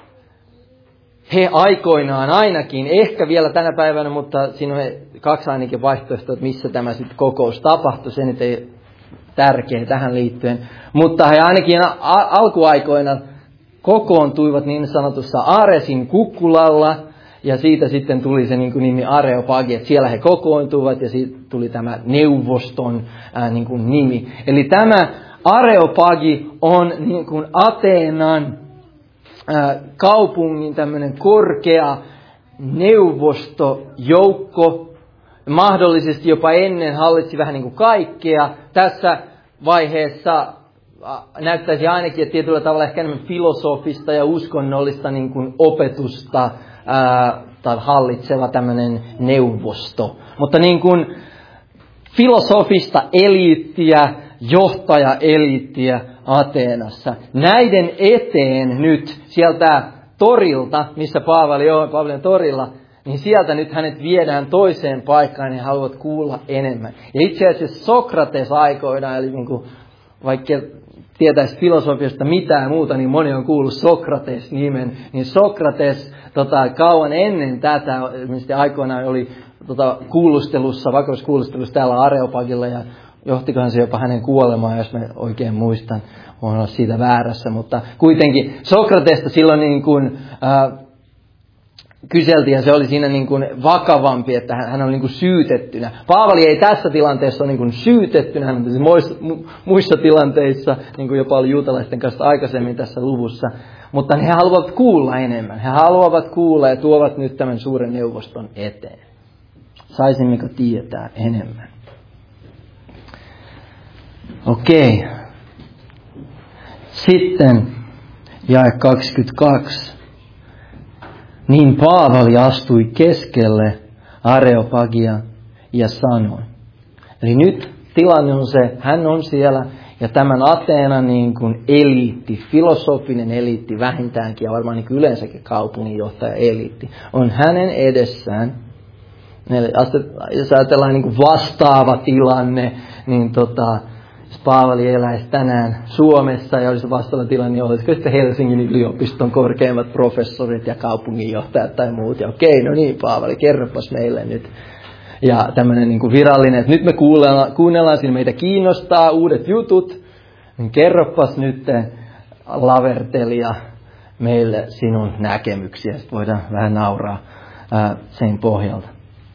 [SPEAKER 1] he aikoinaan ainakin, ehkä vielä tänä päivänä, mutta siinä on kaksi ainakin vaihtoehtoa, että missä tämä sitten kokous tapahtui. Se nyt ei tärkeä tähän liittyen. Mutta he ainakin alkuaikoina kokoontuivat niin sanotussa Aresin kukkulalla. Ja siitä sitten tuli se niin kuin nimi Areopagi, että siellä he kokoontuivat ja siitä tuli tämä neuvoston ää, niin kuin nimi. Eli tämä Areopagi on niin kuin Ateenan kaupungin tämmöinen korkea neuvostojoukko, mahdollisesti jopa ennen hallitsi vähän niin kuin kaikkea. Tässä vaiheessa näyttäisi ainakin, että tietyllä tavalla ehkä enemmän filosofista ja uskonnollista niin kuin opetusta ää, tai hallitseva tämmöinen neuvosto. Mutta niin kuin filosofista eliittiä, johtajaeliittiä Ateenassa. Näiden eteen nyt sieltä torilta, missä Paavali on, Paavalin torilla, niin sieltä nyt hänet viedään toiseen paikkaan ja haluavat kuulla enemmän. Ja itse asiassa Sokrates aikoinaan, eli niin kuin, vaikka tietäisi filosofiasta mitään muuta, niin moni on kuullut Sokrates-nimen. Niin Sokrates tota, kauan ennen tätä, mistä aikoinaan oli tota, kuulustelussa, vakauskuulustelussa täällä Areopagilla ja johtikohan se jopa hänen kuolemaan, jos mä oikein muistan. Voin olla siitä väärässä, mutta kuitenkin Sokratesta silloin niin kuin, äh, kyseltiin ja se oli siinä niin kuin vakavampi, että hän, hän oli niin kuin syytettynä. Paavali ei tässä tilanteessa ole niin kuin syytettynä, hän on muissa, muissa tilanteissa, niin kuin jopa oli juutalaisten kanssa aikaisemmin tässä luvussa. Mutta he haluavat kuulla enemmän. He haluavat kuulla ja tuovat nyt tämän suuren neuvoston eteen. Saisimmeko tietää enemmän? Okei. Sitten jae kaksikymmentäkaksi. Niin Paavali astui keskelle Areopagia ja sanoi. Eli nyt tilanne on se, hän on siellä ja tämän Ateenan niin kuin eliitti, filosofinen eliitti vähintäänkin ja varmaan niin kuin yleensäkin kaupunginjohtaja eliitti, on hänen edessään. Eli jos ajatellaan niin kuin vastaava tilanne, niin tota, jos Paavali eläisi tänään Suomessa ja olisi vastaava tilanne, niin olisiko sitten Helsingin yliopiston korkeimmat professorit ja kaupunginjohtajat tai muut. Ja okei, no niin Paavali, kerropas meille nyt. Ja tämmöinen niin kuin virallinen, että nyt me kuunnellaan, kuunnellaan siinä meitä kiinnostaa uudet jutut, niin kerropas nyt lavertelija meille sinun näkemyksiä. Sitten voidaan vähän nauraa ää, sen pohjalta.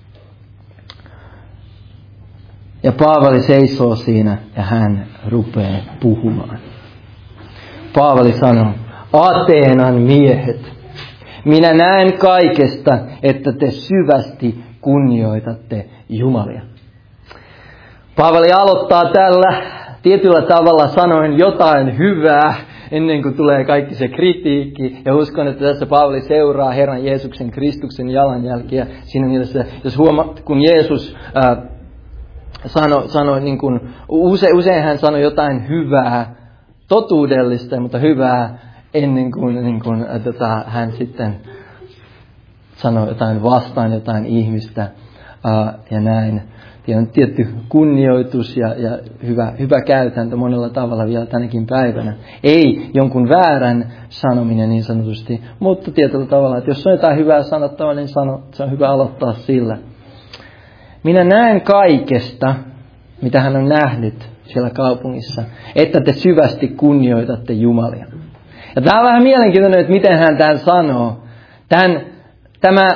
[SPEAKER 1] Ja Paavali seisoo siinä ja hän rupeaa puhumaan. Paavali sanoo, Ateenan miehet, minä näen kaikesta, että te syvästi kunnioitatte Jumalia. Paavali aloittaa tällä tietyllä tavalla sanoen jotain hyvää, ennen kuin tulee kaikki se kritiikki. Ja uskon, että tässä Paavali seuraa Herran Jeesuksen Kristuksen jalanjälkiä. Siinä mielessä, jos huomaat, kun Jeesus ää, sanoi, sano, niin kuin, use, usein hän sanoi jotain hyvää, totuudellista, mutta hyvää, ennen kuin, niin kuin ää, tota, hän sitten sanoi jotain vastaan jotain ihmistä ää, ja näin. Ja on tietty kunnioitus ja, ja hyvä, hyvä käytäntö monella tavalla vielä tänäkin päivänä. Ei jonkun väärän sanominen niin sanotusti, mutta tietyllä tavalla, että jos on jotain hyvää sanottavaa, niin sano, se on hyvä aloittaa sillä. Minä näen kaikesta, mitä hän on nähnyt siellä kaupungissa, että te syvästi kunnioitatte Jumalia. Ja tämä on vähän mielenkiintoinen, että miten hän tämän sanoo. Tämän, tämä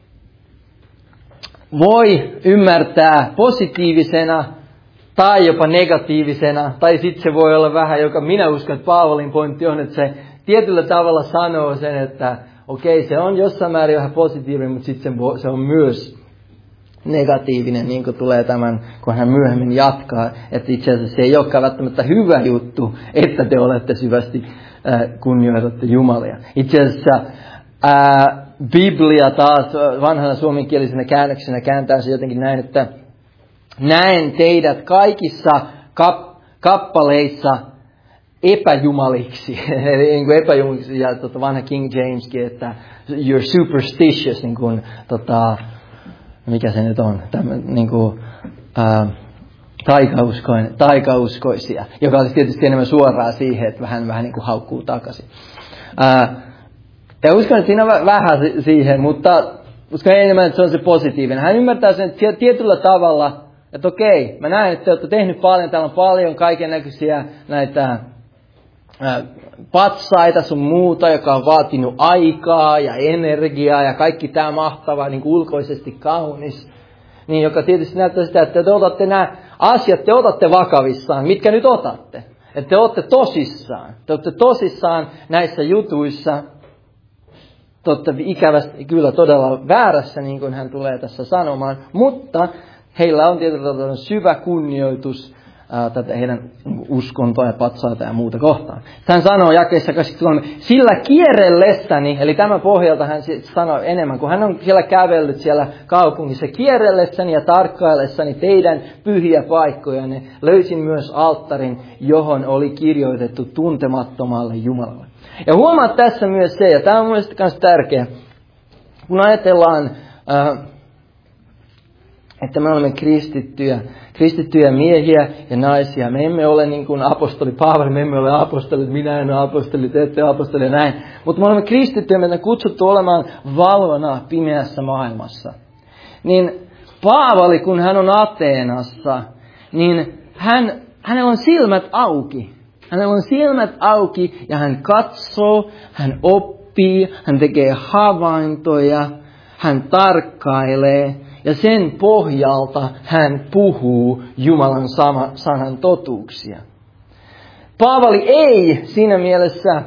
[SPEAKER 1] voi ymmärtää positiivisena tai jopa negatiivisena, tai sitten se voi olla vähän, joka minä uskon, että Paavalin pointti on, että se tietyllä tavalla sanoo sen, että okei, se on jossain määrin vähän positiivinen, mutta sitten se on myös negatiivinen, niin kuin tulee tämän, kun hän myöhemmin jatkaa, että itse asiassa se ei olekaan välttämättä hyvä juttu, että te olette syvästi äh, kunnioitatte Jumalia. Itse asiassa äh, Biblia taas vanhana suomenkielisenä käännöksenä kääntää se jotenkin näin, että näen teidät kaikissa kap- kappaleissa epäjumaliksi. Eli niin kuin epäjumaliksi, ja tota, vanha King Jameskin, että you're superstitious, niin kuin, tota, mikä se nyt on, Tämmö, niin kuin, ää, taikauskoinen, taikauskoisia, joka olisi tietysti enemmän suoraan siihen, että vähän, vähän niin kuin haukkuu takaisin. Ää, Ja uskon, että siinä on vähän siihen, mutta uskon enemmän, että se on se positiivinen. Hän ymmärtää sen tietyllä tavalla, että okei, mä näen, että te olette tehnyt paljon, täällä on paljon kaiken näköisiä näitä ää, patsaita sun muuta, joka on vaatinut aikaa ja energiaa ja kaikki tämä mahtava, niin kuin ulkoisesti kaunis. Niin, joka tietysti näyttää sitä, että te otatte nämä asiat, te otatte vakavissaan. Mitkä nyt otatte? Että te olette tosissaan. Te olette tosissaan näissä jutuissa. Totta ikävästi kyllä todella väärässä, niin kuin hän tulee tässä sanomaan, mutta heillä on tietysti syvä kunnioitus ää, tätä heidän uskontoa ja patsaita ja muuta kohtaan. Hän sanoo jakeessa kaksikymmentäkolme, sillä kierrellessäni, eli tämän pohjalta hän sanoo enemmän, kun hän on siellä kävellyt siellä kaupungissa, kierrellessäni ja tarkkaillessani teidän pyhiä paikkojanne, löysin myös alttarin, johon oli kirjoitettu tuntemattomalle Jumalalle. Ja huomaat tässä myös se, ja tämä on mielestäni myös tärkeä, kun ajatellaan, että me olemme kristittyjä, kristittyjä miehiä ja naisia. Me emme ole niin kuin apostoli Paavali, me emme ole apostolit, minä en ole apostoli, te ette ole apostoli ja näin. Mutta me olemme kristittyjä, meitä on kutsuttu olemaan valvona pimeässä maailmassa. Niin Paavali, kun hän on Ateenassa, niin hän, hänellä on silmät auki. Hänellä on silmät auki ja hän katsoo, hän oppii, hän tekee havaintoja hän tarkkailee ja sen pohjalta hän puhuu Jumalan sama, sanan totuuksia. Paavali ei siinä mielessä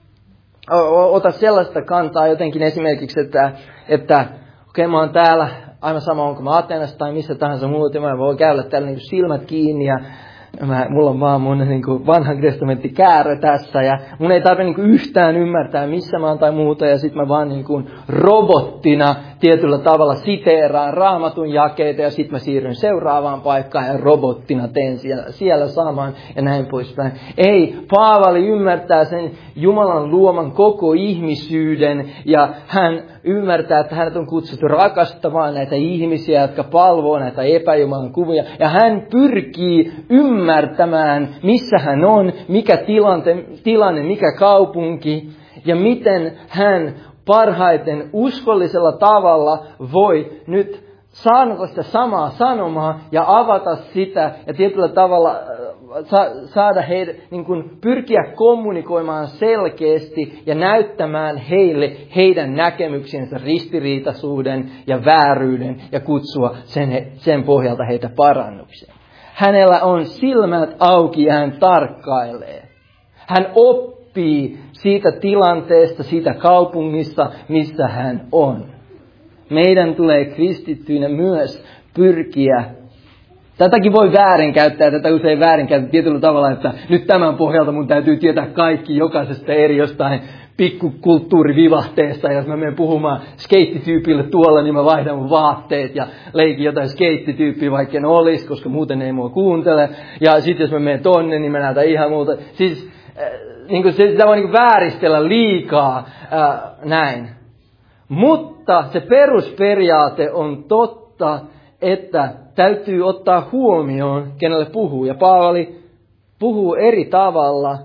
[SPEAKER 1] ota sellaista kantaa jotenkin esimerkiksi, että, että okei okay, mä oon täällä, aivan sama onko mä Ateenassa tai missä tahansa muuta, mä voin käydä täällä niin silmät kiinni ja Mä, mulla on vaan mun niin kuin vanhan testamentti käärö tässä ja mun ei tarvitse niin kuin yhtään ymmärtää missä mä oon tai muuta ja sit mä vaan niin kuin robottina tietyllä tavalla siteeraan raamatun jakeita ja sit mä siirryn seuraavaan paikkaan ja robottina teen siellä, siellä saman ja näin poispäin. Ei, Paavali ymmärtää sen Jumalan luoman koko ihmisyyden ja hän ymmärtää, että hänet on kutsuttu rakastamaan näitä ihmisiä, jotka palvoo näitä epäjumalan kuvia ja hän pyrkii ymmärtämään ymmärtämään, missä hän on, mikä tilante, tilanne, mikä kaupunki ja miten hän parhaiten uskollisella tavalla voi nyt saada sitä samaa sanomaa ja avata sitä ja tietyllä tavalla saada heidät, niin kuin pyrkiä kommunikoimaan selkeästi ja näyttämään heille heidän näkemyksensä ristiriitaisuuden ja vääryyden ja kutsua sen, sen pohjalta heitä parannukseen. Hänellä on silmät auki ja hän tarkkailee. Hän oppii siitä tilanteesta, siitä kaupungista, missä hän on. Meidän tulee kristittyinä myös pyrkiä. Tätäkin voi väärinkäyttää, tätä usein väärinkäyttää tietyllä tavalla, että nyt tämän pohjalta mun täytyy tietää kaikki jokaisesta eri jostain pikkukulttuurivivahteesta. Ja jos mä menen puhumaan skeittityypille tuolla, niin mä vaihdan mun vaatteet ja leikin jotain skeittityyppiä, vaikka en olisi, koska muuten ei mua kuuntele. Ja sitten jos mä menen tonne, niin mä näytän ihan muuta. Siis äh, niin kuin se, sitä voi niin kuin vääristellä liikaa äh, näin. Mutta se perusperiaate on totta, että täytyy ottaa huomioon, kenelle puhuu. Ja Paavali puhuu eri tavalla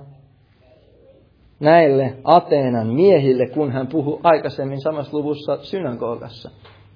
[SPEAKER 1] näille Ateenan miehille, kun hän puhuu aikaisemmin samassa luvussa synagogassa.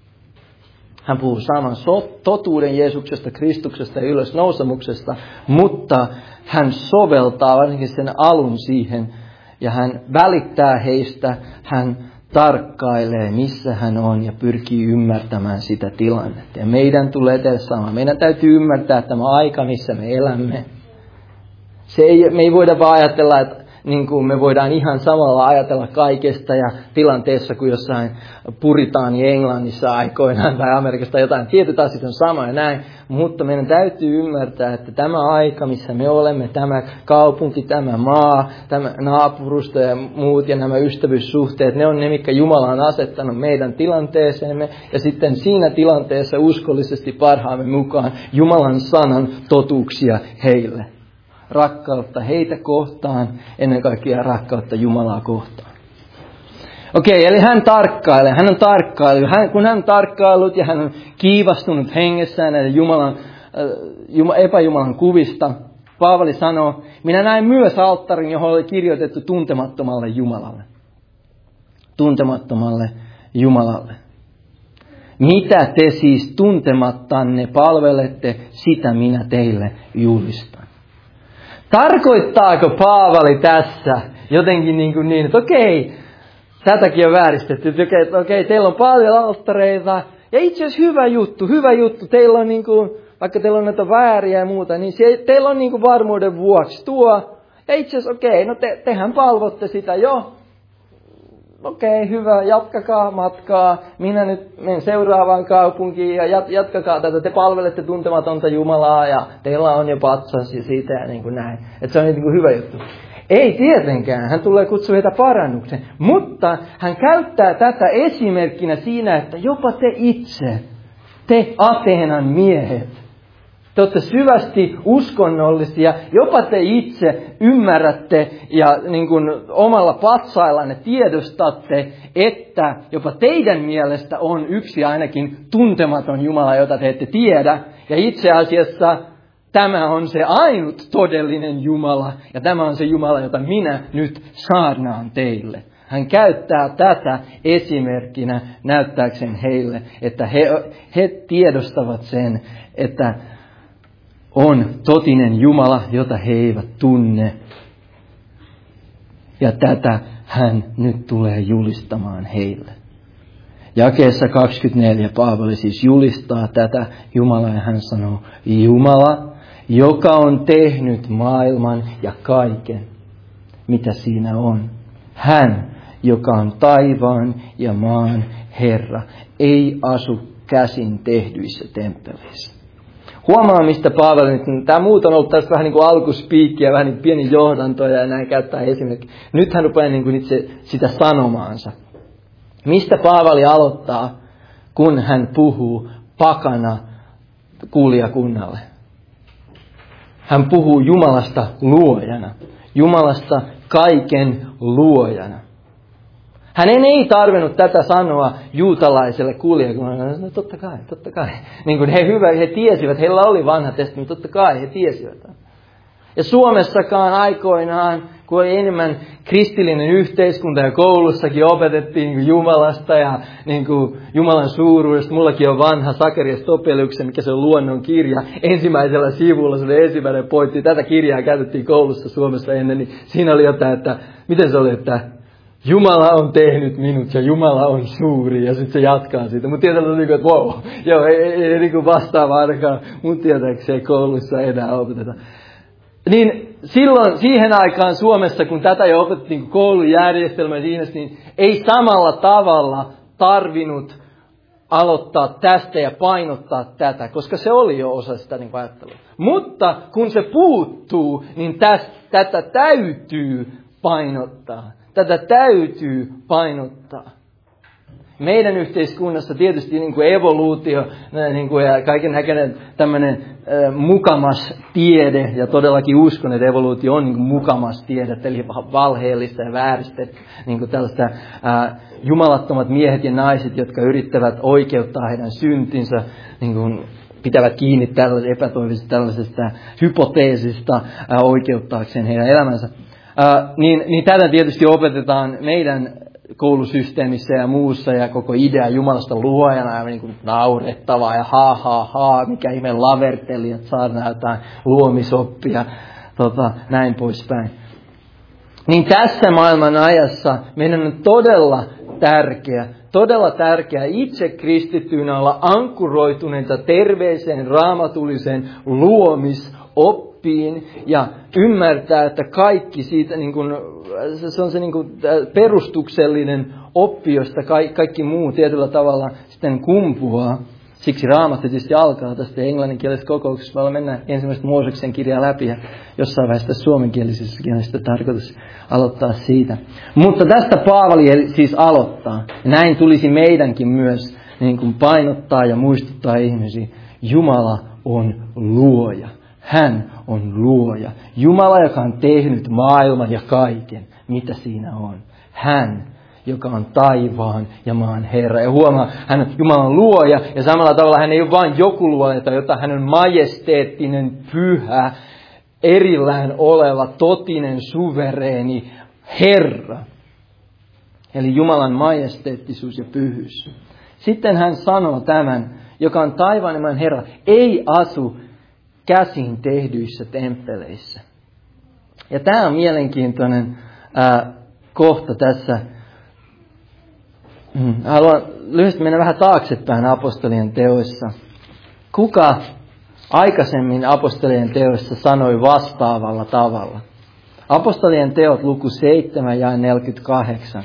[SPEAKER 1] Hän puhuu saman totuuden Jeesuksesta, Kristuksesta ja ylösnousemuksesta, mutta hän soveltaa varsinkin sen alun siihen ja hän välittää heistä, hän tarkkailee, missä hän on ja pyrkii ymmärtämään sitä tilannetta. Ja meidän tulee tehdä sama. Meidän täytyy ymmärtää tämä aika, missä me elämme. Se ei, me ei voida vaan ajatella, että niin kuin me voidaan ihan samalla ajatella kaikesta ja tilanteessa kuin jossain Puritaani Englannissa aikoinaan tai Amerikasta jotain. Tietyt asiat on sama ja näin, mutta meidän täytyy ymmärtää, että tämä aika, missä me olemme, tämä kaupunki, tämä maa, tämä naapurusto ja muut ja nämä ystävyyssuhteet, ne on ne, mitkä Jumala on asettanut meidän tilanteeseemme ja sitten siinä tilanteessa uskollisesti parhaamme mukaan Jumalan sanan totuuksia heille. Rakkautta heitä kohtaan, ennen kaikkea rakkautta Jumalaa kohtaan. Okei, okay, eli hän tarkkailee, hän on tarkkailu. Hän, kun hän on tarkkaillut ja hän on kiivastunut hengessään näiden Jumalan, äh, epäjumalan kuvista, Paavali sanoo, minä näin myös alttarin, johon oli kirjoitettu tuntemattomalle Jumalalle. Tuntemattomalle Jumalalle. Mitä te siis tuntemattanne palvelette, sitä minä teille julistan. Tarkoittaako Paavali tässä jotenkin niin, kuin niin että okei, tätäkin on vääristetty, että okei, että okei, teillä on paljon alttareita, ja itse asiassa hyvä juttu, hyvä juttu, teillä on niin kuin, vaikka teillä on näitä vääriä ja muuta, niin se, teillä on niin kuin varmuuden vuoksi tuo, ja itse asiassa okei, no te, tehän palvotte sitä jo, okei, hyvä, jatkakaa matkaa, minä nyt menen seuraavaan kaupunkiin ja jat, jatkakaa tätä, te palvelette tuntematonta Jumalaa ja teillä on jo patsas ja siitä ja niin kuin näin. Että se on niin kuin hyvä juttu. Ei tietenkään, hän tulee kutsua heitä parannuksen, mutta hän käyttää tätä esimerkkinä siinä, että jopa te itse, te Ateenan miehet, te olette syvästi uskonnollisia, jopa te itse ymmärrätte ja niin kuin omalla patsaillanne tiedostatte, että jopa teidän mielestä on yksi ainakin tuntematon Jumala, jota te ette tiedä. Ja itse asiassa tämä on se ainut todellinen Jumala ja tämä on se Jumala, jota minä nyt saarnaan teille. Hän käyttää tätä esimerkkinä näyttääkseen heille, että he, he tiedostavat sen, että on totinen Jumala, jota he eivät tunne. Ja tätä hän nyt tulee julistamaan heille. Jakeessa kaksikymmentäneljä Paavali siis julistaa tätä Jumalaa ja hän sanoo, Jumala, joka on tehnyt maailman ja kaiken, mitä siinä on. Hän, joka on taivaan ja maan Herra, ei asu käsin tehdyissä temppeleissä. Huomaa, mistä Paavali nyt, tämä muut on ollut tästä vähän niin kuin alkuspiikkiä, vähän niin pieni johdanto ja näin käyttää esimerkiksi. Nyt hän rupeaa niin kuin itse sitä sanomaansa. Mistä Paavali aloittaa, kun hän puhuu pakana kuulijakunnalle? Hän puhuu Jumalasta luojana, Jumalasta kaiken luojana. Hänen ei tarvinnut tätä sanoa juutalaiselle kuulijakunnalle. No totta kai, totta kai. Niin kuin he, hyvä, he tiesivät, heillä oli vanha testamentti, totta kai he tiesivät. Ja Suomessakaan aikoinaan, kun oli enemmän kristillinen yhteiskunta ja koulussakin opetettiin niin kuin Jumalasta ja niin kuin Jumalan suuruudesta. Mullakin on vanha Sakarias Topeliuksen, mikä se on luonnon kirja. Ensimmäisellä sivulla se oli ensimmäinen pointti. Tätä kirjaa käytettiin koulussa Suomessa ennen, niin siinä oli jotain, että miten se oli, että Jumala on tehnyt minut ja Jumala on suuri. Ja sitten se jatkaa siitä. Mutta tietysti on niin kuin, että wow, joo, ei, ei, ei niin kuin vastaava ainakaan mun tietääkseen koulussa enää opeteta. Niin silloin, siihen aikaan Suomessa, kun tätä jo opetettiin koulujärjestelmä siinä, niin ei samalla tavalla tarvinnut aloittaa tästä ja painottaa tätä, koska se oli jo osa sitä niin kuin ajattelua. Mutta kun se puuttuu, niin tästä, tätä täytyy painottaa. Tätä täytyy painottaa. Meidän yhteiskunnassa tietysti niin kuin evoluutio niin kuin ja kaiken näköinen tämmöinen äh, mukamas tiede, ja todellakin uskon, että evoluutio on niin kuin mukamas tiede, eli valheellista ja vääristettä, niin kuin tällaista äh, jumalattomat miehet ja naiset, jotka yrittävät oikeuttaa heidän syntinsä, niin kuin pitävät kiinni tällaisesta epätoivisesta tällaisesta hypoteesista äh, oikeuttaakseen heidän elämänsä. Äh, niin, niin tätä tietysti opetetaan meidän koulusysteemissä ja muussa, ja koko idea Jumalasta luojana ja niin kuin naurettavaa ja ha ha ha, mikä ihme lavertelijat saa jotain luomisoppia, tota, näin poispäin. Niin tässä maailman ajassa meidän on todella tärkeä, todella tärkeää itse kristittyinä olla ankkuroituneita terveeseen raamatulliseen luomisoppiin ja ymmärtää, että kaikki siitä, niin kuin, se on se niin kuin perustuksellinen oppi, josta kaikki muu tietyllä tavalla sitten kumpuaa. Siksi Raamattu tietysti alkaa tästä englanninkielisessä kokouksessa. Me mennään ensimmäistä Mooseksen kirjaa läpi ja jossain vaiheessa suomenkielisessäkin on sitä tarkoitus aloittaa siitä. Mutta tästä Paavali siis aloittaa. Ja näin tulisi meidänkin myös niin kuin painottaa ja muistuttaa ihmisiä. Jumala on luoja. Hän on luoja. Jumala, joka on tehnyt maailman ja kaiken, mitä siinä on. Hän, joka on taivaan ja maan Herra. Ja huomaa, hän on Jumalan luoja, ja samalla tavalla hän ei ole vain joku luoja, jota hän on majesteettinen, pyhä, erillään oleva, totinen, suvereeni Herra. Eli Jumalan majesteettisuus ja pyhyys. Sitten hän sanoo tämän, joka on taivaan ja maan Herra, ei asu käsin tehdyissä temppeleissä. Ja tämä on mielenkiintoinen ää, kohta tässä. Haluan lyhyesti mennä vähän taaksepäin apostolien teoissa. Kuka aikaisemmin apostolien teoissa sanoi vastaavalla tavalla? Apostolien teot luku seitsemän ja neljäkymmentäkahdeksan.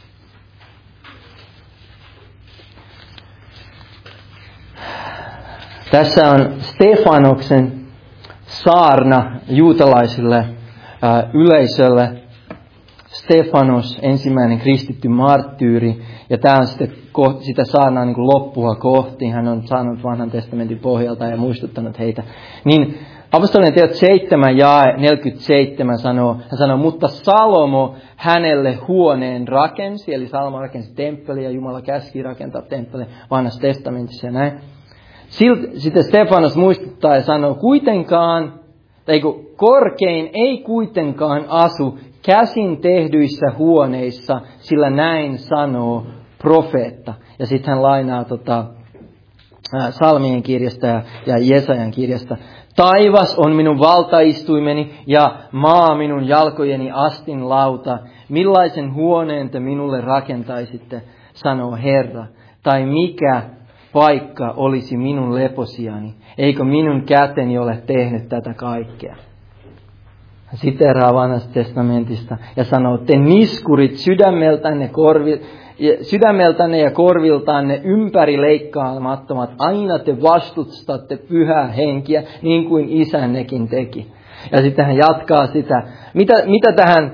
[SPEAKER 1] Tässä on Stefanoksen saarna juutalaisille ää, yleisölle. Stefanos, ensimmäinen kristitty marttyyri, ja tämä on sitten sitä saarnaa niin kuin loppua kohti. Hän on saanut vanhan testamentin pohjalta ja muistuttanut heitä. Niin apostolien teot seitsemän ja neljäkymmentäseitsemän sanoo, hän sanoo, mutta Salomo hänelle huoneen rakensi, eli Salomo rakensi temppeli ja Jumala käski rakentaa temppeli vanhassa testamentissa ja näin. Sitten Stefanos muistuttaa ja sanoo, kuitenkaan, tai kun korkein ei kuitenkaan asu käsin tehdyissä huoneissa, sillä näin sanoo profeetta. Ja sitten hän lainaa tota, ä, Salmien kirjasta ja, ja Jesajan kirjasta. Taivas on minun valtaistuimeni ja maa minun jalkojeni astin lauta. Millaisen huoneen te minulle rakentaisitte, sanoo Herra. tai mikä paikka olisi minun leposiani, eikö minun käteni ole tehnyt tätä kaikkea. Hän siteeraa Vanhasta testamentista ja sanoo, te niskurit sydämeltänne, korvi, sydämeltänne ja korviltanne ympäri leikkaamattomat, aina te vastustatte pyhää henkiä, niin kuin isännekin teki. Ja sitten hän jatkaa sitä, mitä, mitä tähän,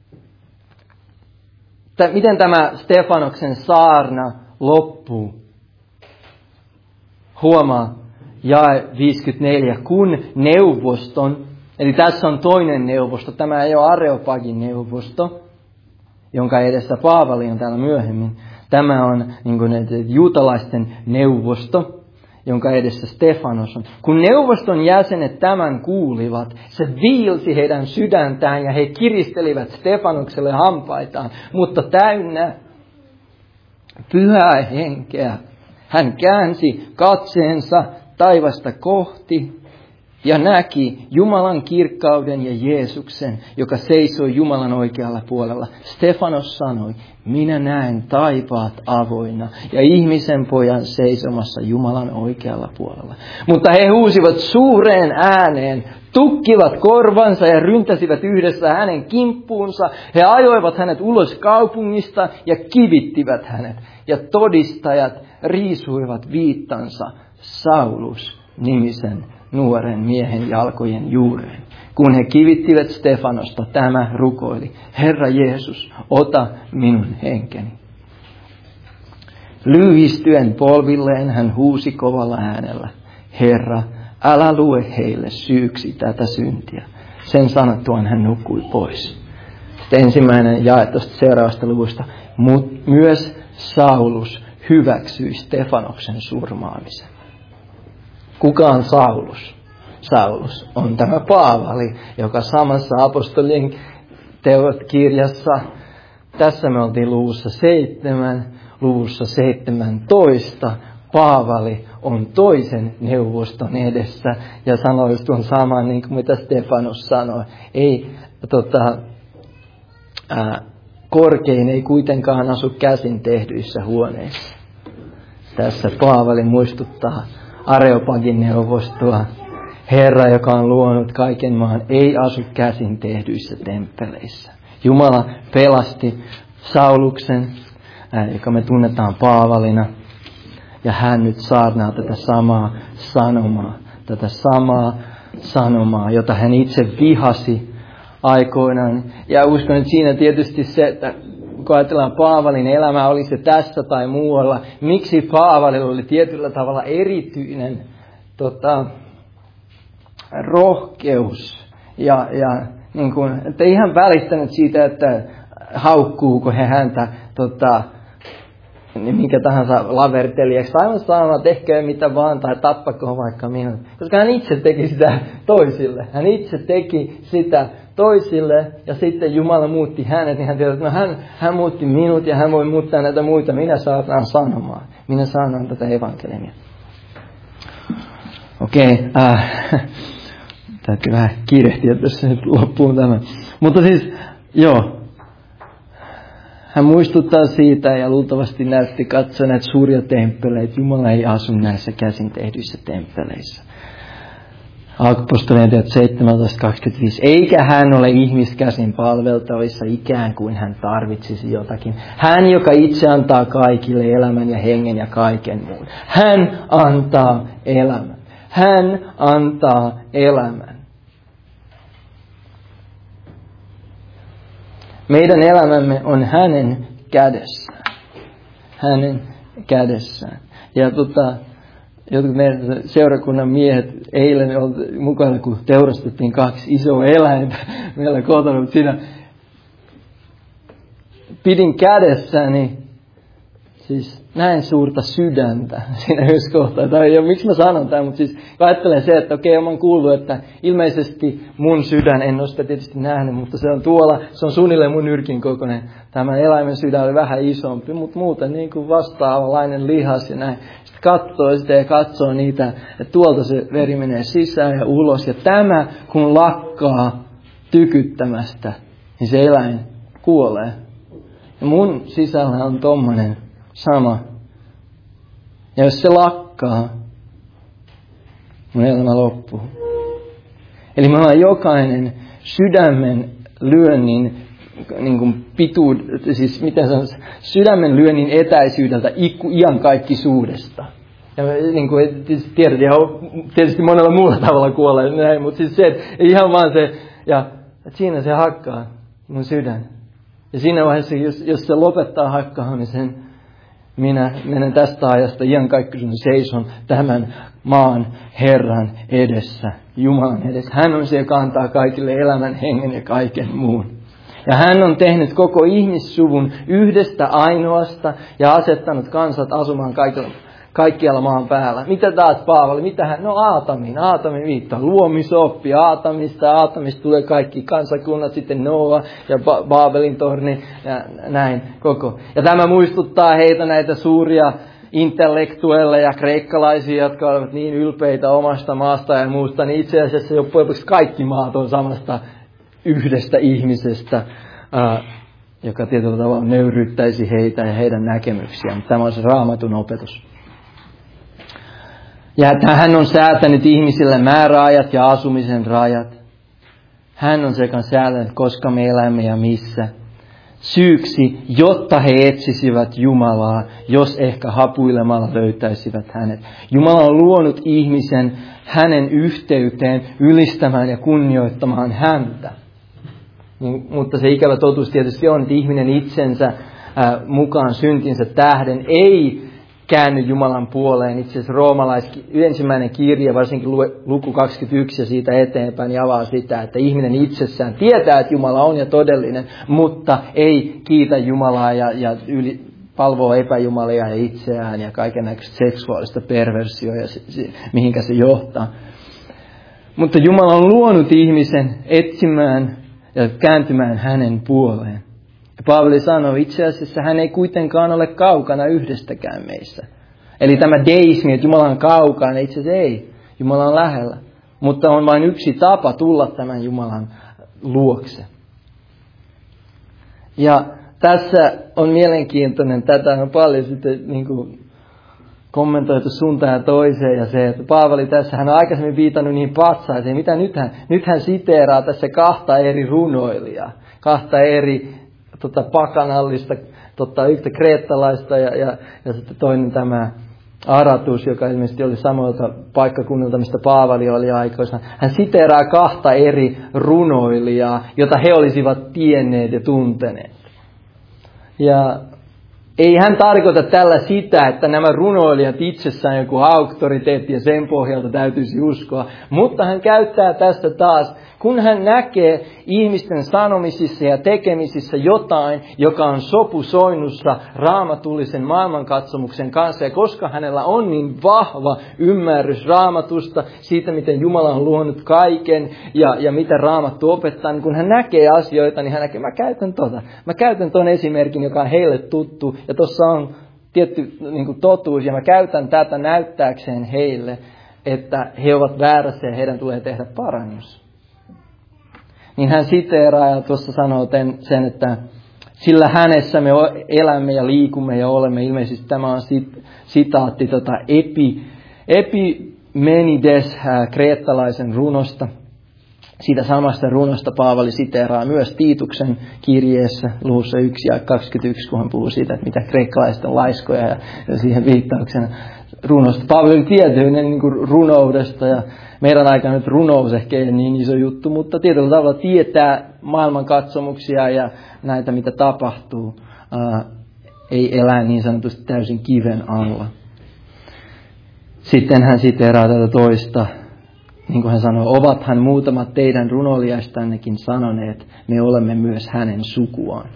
[SPEAKER 1] t- miten tämä Stefanoksen saarna loppuu. Huomaa jae viisikymmentäneljä, kun neuvoston, eli tässä on toinen neuvosto, tämä ei ole Areopagin neuvosto, jonka edessä Paavali on täällä myöhemmin. Tämä on niin kuin juutalaisten neuvosto, jonka edessä Stefanos on. Kun neuvoston jäsenet tämän kuulivat, se viilsi heidän sydäntään ja he kiristelivät Stefanokselle hampaitaan, mutta täynnä pyhää henkeä. Hän käänsi katseensa taivasta kohti ja näki Jumalan kirkkauden ja Jeesuksen, joka seisoi Jumalan oikealla puolella. Stefanos sanoi, minä näen taivaat avoinna ja ihmisen pojan seisomassa Jumalan oikealla puolella. Mutta he huusivat suureen ääneen, tukkivat korvansa ja ryntäsivät yhdessä hänen kimppuunsa. He ajoivat hänet ulos kaupungista ja kivittivät hänet. Ja todistajat riisuivat viittansa Saulus-nimisen nuoren miehen jalkojen juureen. Kun he kivittivät Stefanosta, tämä rukoili, Herra Jeesus, ota minun henkeni. Lyhistyen polvilleen hän huusi kovalla äänellä, Herra, älä lue heille syyksi tätä syntiä. Sen sanottuaan hän nukkui pois. Sitten ensimmäinen jae tuosta seuraavasta luvusta, mutta myös Saulus hyväksyi Stefanoksen surmaamisen. Kuka on Saulus? Saulus on tämä Paavali, joka samassa apostolien teot kirjassa, tässä me oltiin luvussa seitsemän, luvussa seitsemäntoista, Paavali on toisen neuvoston edessä ja sanoi tuon saman niin kuin mitä Stefanos sanoi. Ei, tota, ää, korkein ei kuitenkaan asu käsin tehdyissä huoneissa. Tässä Paavali muistuttaa Areopagin neuvostoa. Herra, joka on luonut kaiken maan, ei asu käsin tehdyissä temppeleissä. Jumala pelasti Sauluksen, ää, joka me tunnetaan Paavalina. Ja hän nyt saarnaa tätä samaa sanomaa, tätä samaa sanomaa, jota hän itse vihasi aikoinaan. Ja uskon, että siinä tietysti se, että kun ajatellaan Paavalin elämä, oli se tässä tai muualla, miksi Paavalilla oli tietyllä tavalla erityinen tota, rohkeus. Ja, ja niin kuin, että ei hän välittänyt siitä, että haukkuuko he häntä tota, niin minkä tahansa lavertelijaksi. Aivan sama, tehkää mitä vaan tai tappakoon vaikka minut. Koska hän itse teki sitä toisille. Hän itse teki sitä toisille ja sitten Jumala muutti hänet. Niin hän tiedät, että no hän, hän muutti minut ja hän voi muuttaa näitä muita. Minä saatan sanomaan. Minä sanon tätä evankeliumia. Okei. Okay, äh, täytyy vähän kiirehtiä tässä nyt loppuun tämä. Mutta siis, joo. Hän muistuttaa siitä ja luultavasti näytti katsoa näitä suuria temppeleitä. Jumala ei asu näissä käsin tehdyissä temppeleissä. Apostolien teot seitsemäntoista kaksikymmentäviisi. Eikä hän ole ihmiskäsin palveltavissa ikään kuin hän tarvitsisi jotakin. Hän, joka itse antaa kaikille elämän ja hengen ja kaiken muun. Hän antaa elämän. Hän antaa elämän. Meidän elämämme on hänen kädessään. Hänen kädessään. Ja tota, jotkut meidän seurakunnan miehet eilen olivat mukana, kun teurastettiin kaksi isoa eläintä meillä kotona. Mutta siinä pidin kädessäni siis näin suurta sydäntä siinä yhdessä kohtaa. Tai ja miksi mä sanon tämän, mutta siis ajattelen se, että okei, mä oon kuullut, että ilmeisesti mun sydän, en ole sitä tietysti nähnyt, mutta se on tuolla, se on suunnilleen mun nyrkin kokoinen. Tämä eläimen sydän oli vähän isompi, mutta muuten niin kuin vastaavanlainen lihas ja näin. Sitten katsoo sitä ja katsoo niitä, että tuolta se veri menee sisään ja ulos. Ja tämä, kun lakkaa tykyttämästä, niin se eläin kuolee. Ja mun sisällä on tommonen sama Ja jos se lakkaa, mun elämä loppuu. Eli me ollaan jokainen sydämen lyönnin niin kuin pituud, siis miten sanoisi, sydämen lyönnin etäisyydeltä iankaikkisuudesta. Ja niin kuin tiedät, tietysti monella muulla tavalla kuolee näin, mutta siis se, että ihan vaan se, ja että siinä se hakkaa mun sydän. Ja siinä vaiheessa, jos, jos se lopettaa hakkaamisen, minä menen tästä ajasta iankaikkisuuden seison tämän maan Herran edessä, Jumalan edessä. Hän on se, joka antaa kaikille elämän, hengen ja kaiken muun. Ja hän on tehnyt koko ihmissuvun yhdestä ainoasta ja asettanut kansat asumaan kaikilla, kaikkialla maan päällä. Mitä taas Paavali? Mitä hän? No Aatamin. Aatamin viittaa luomisoppi. Aatamista. Aatamista tulee kaikki kansakunnat. Sitten Noa ja ba- Baabelin torni ja näin koko. Ja tämä muistuttaa heitä näitä suuria intellektuelleja, kreikkalaisia, jotka ovat niin ylpeitä omasta maasta ja muusta. Niin itse asiassa jopa kaikki maat on samasta yhdestä ihmisestä, ää, joka tietyllä tavalla nöyryyttäisi heitä ja heidän näkemyksiään. Tämä on se Raamatun opetus. Ja että hän on säätänyt ihmisille määräajat ja asumisen rajat. Hän on sekä säätänyt, koska me elämme ja missä. Syyksi, jotta he etsisivät Jumalaa, jos ehkä hapuilemalla löytäisivät hänet. Jumala on luonut ihmisen hänen yhteyteen ylistämään ja kunnioittamaan häntä. Mutta se ikävä totuus tietysti on, että ihminen itsensä ää, mukaan syntinsä tähden ei käänny Jumalan puoleen. Itse asiassa roomalais ensimmäinen kirja, varsinkin luku kaksikymmentäyksi ja siitä eteenpäin, niin avaa sitä, että ihminen itsessään tietää, että Jumala on ja todellinen, mutta ei kiitä Jumalaa ja, ja yli, palvoo epäjumalia ja itseään ja kaikennäköistä seksuaalista perversioa ja se, se, mihinkä se johtaa. Mutta Jumala on luonut ihmisen etsimään ja kääntymään hänen puoleen. Ja Paavali sanoo, itse asiassa hän ei kuitenkaan ole kaukana yhdestäkään meissä. Eli tämä deismi, että Jumala on kaukana, itse asiassa ei. Jumala on lähellä. Mutta on vain yksi tapa tulla tämän Jumalan luokse. Ja tässä on mielenkiintoinen, tätä on paljon sitten niin kuin kommentoitu suuntaan ja toiseen, ja se, että Paavali tässä, hän on aikaisemmin viitannut niihin patsaisiin, mitä nyt hän, nyt hän siteeraa tässä kahta eri runoilijaa, kahta eri tota, pakanallista, tota, yhtä kreettalaista ja, ja, ja sitten toinen tämä Aratus, joka ilmeisesti oli samalta paikkakunnalta, mistä Paavali oli aikoina. Hän siteeraa kahta eri runoilijaa, jota he olisivat tienneet ja tunteneet. Ja ei hän tarkoita tällä sitä, että nämä runoilijat itsessään joku auktoriteetti ja sen pohjalta täytyisi uskoa. Mutta hän käyttää tästä taas, kun hän näkee ihmisten sanomisissa ja tekemisissä jotain, joka on sopusoinnussa raamatullisen maailmankatsomuksen kanssa. Ja koska hänellä on niin vahva ymmärrys raamatusta, siitä miten Jumala on luonut kaiken ja, ja mitä raamattu opettaa, niin kun hän näkee asioita, niin hän näkee, mä käytän tota. Mä käytän ton esimerkin, joka on heille tuttu. Ja tuossa on tietty niin kuin totuus ja mä käytän tätä näyttääkseen heille, että he ovat väärässä ja heidän tulee tehdä parannus. Niin hän siteeraa ja tuossa sanoo sen, että sillä hänessä me elämme ja liikumme ja olemme. Ilmeisesti tämä on sit, sitaatti tota Epi, Epimenides kreettalaisen runosta. Siitä samasta runosta Paavali siteeraa myös Tiituksen kirjeessä luvussa yksi ja kaksikymmentäyksi, kun hän puhuu siitä, että mitä kreikkalaiset on laiskoja ja, ja siihen viittauksena runosta. Paavali tietysti niin kuin runoudesta ja meidän aikana nyt runous ehkä ei niin iso juttu, mutta tietyllä tavalla tietää maailmankatsomuksia ja näitä mitä tapahtuu. Ää, ei elää niin sanotusti täysin kiven alla. Sitten hän siteeraa tätä toista. Niin kuin hän sanoi, ovathan muutamat teidän runoilijastannekin sanoneet, me olemme myös hänen sukuaan.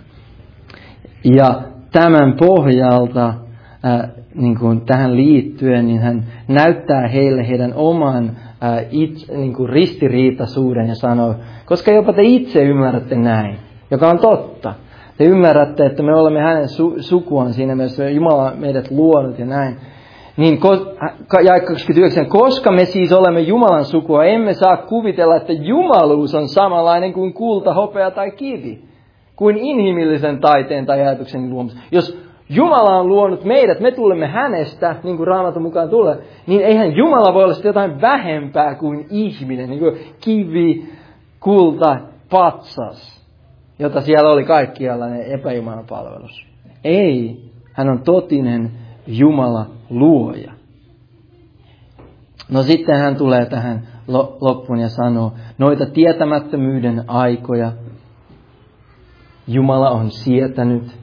[SPEAKER 1] Ja tämän pohjalta, äh, niin kuin tähän liittyen, niin hän näyttää heille heidän oman äh, itse, niin kuin ristiriitaisuuden ja sanoo, koska jopa te itse ymmärrätte näin, joka on totta. Te ymmärrätte, että me olemme hänen su- sukuaan siinä mielessä, Jumala on meidät luonut ja näin. Niin jae kaksikymmentäyhdeksän, koska me siis olemme Jumalan sukua, emme saa kuvitella, että jumaluus on samanlainen kuin kulta, hopea tai kivi, kuin inhimillisen taiteen tai ajatuksen luomassa. Jos Jumala on luonut meidät, me tulemme hänestä, niin kuin Raamatun mukaan tulee, niin eihän Jumala voi olla jotain vähempää kuin ihminen, niin kuin kivi, kulta, patsas, jota siellä oli kaikkialla ne epäjumalan palvelus. Ei, hän on totinen Jumala luoja. No sitten hän tulee tähän loppuun ja sanoo, noita tietämättömyyden aikoja Jumala on sietänyt,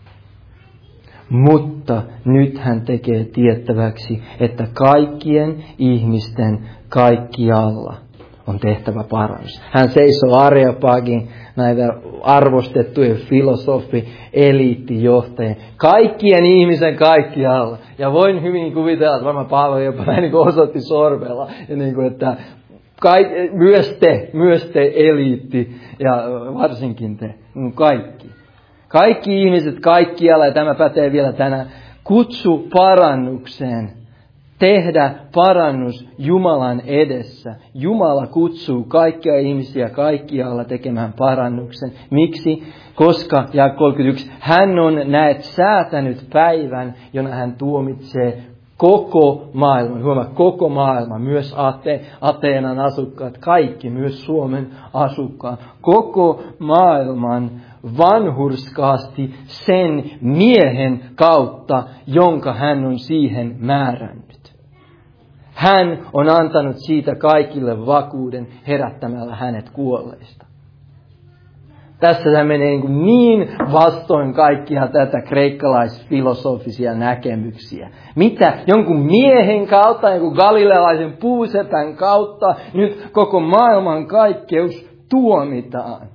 [SPEAKER 1] mutta nyt hän tekee tiettäväksi, että kaikkien ihmisten kaikkialla on tehtävä parannus. Hän seisoo Areopagin, näitä arvostettuja filosofi, eliittijohtajia, kaikkien ihmisen kaikkialla. Ja voin hyvin kuvitella, että varmaan Paavali jopa niin kuin osoitti sormella, ja niin kuin, että kaik, myös te, myös te eliitti, ja varsinkin te, kaikki. Kaikki ihmiset kaikkialla, ja tämä pätee vielä tänään, kutsu parannukseen. Tehdä parannus Jumalan edessä. Jumala kutsuu kaikkia ihmisiä kaikkialla tekemään parannuksen. Miksi? Koska, ja kolmekymmentäyksi, hän on näet säätänyt päivän, jona hän tuomitsee koko maailman. Huomaa, koko maailma, myös Ate, Ateenan asukkaat, kaikki, myös Suomen asukkaat. Koko maailman vanhurskaasti sen miehen kautta, jonka hän on siihen määrännyt. Hän on antanut siitä kaikille vakuuden herättämällä hänet kuolleista. Tässä tämä menee niin, niin vastoin kaikkia tätä kreikkalaisfilosofisia näkemyksiä. Mitä? Jonkun miehen kautta, jonkun galilealaisen puusepän kautta nyt koko maailman kaikkeus tuomitaan.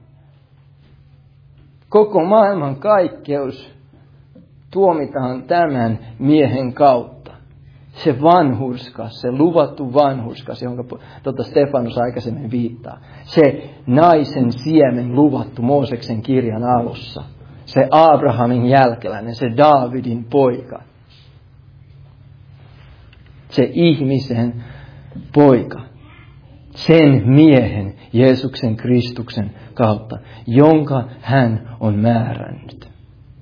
[SPEAKER 1] Koko maailman kaikkeus tuomitaan tämän miehen kautta. Se vanhurskas, se luvattu vanhurskas, jonka tuota Stefanus aikaisemmin viittaa. Se naisen siemen luvattu Mooseksen kirjan alussa. Se Abrahamin jälkeläinen, se Daavidin poika. Se ihmisen poika. Sen miehen, Jeesuksen Kristuksen kautta, jonka hän on määrännyt.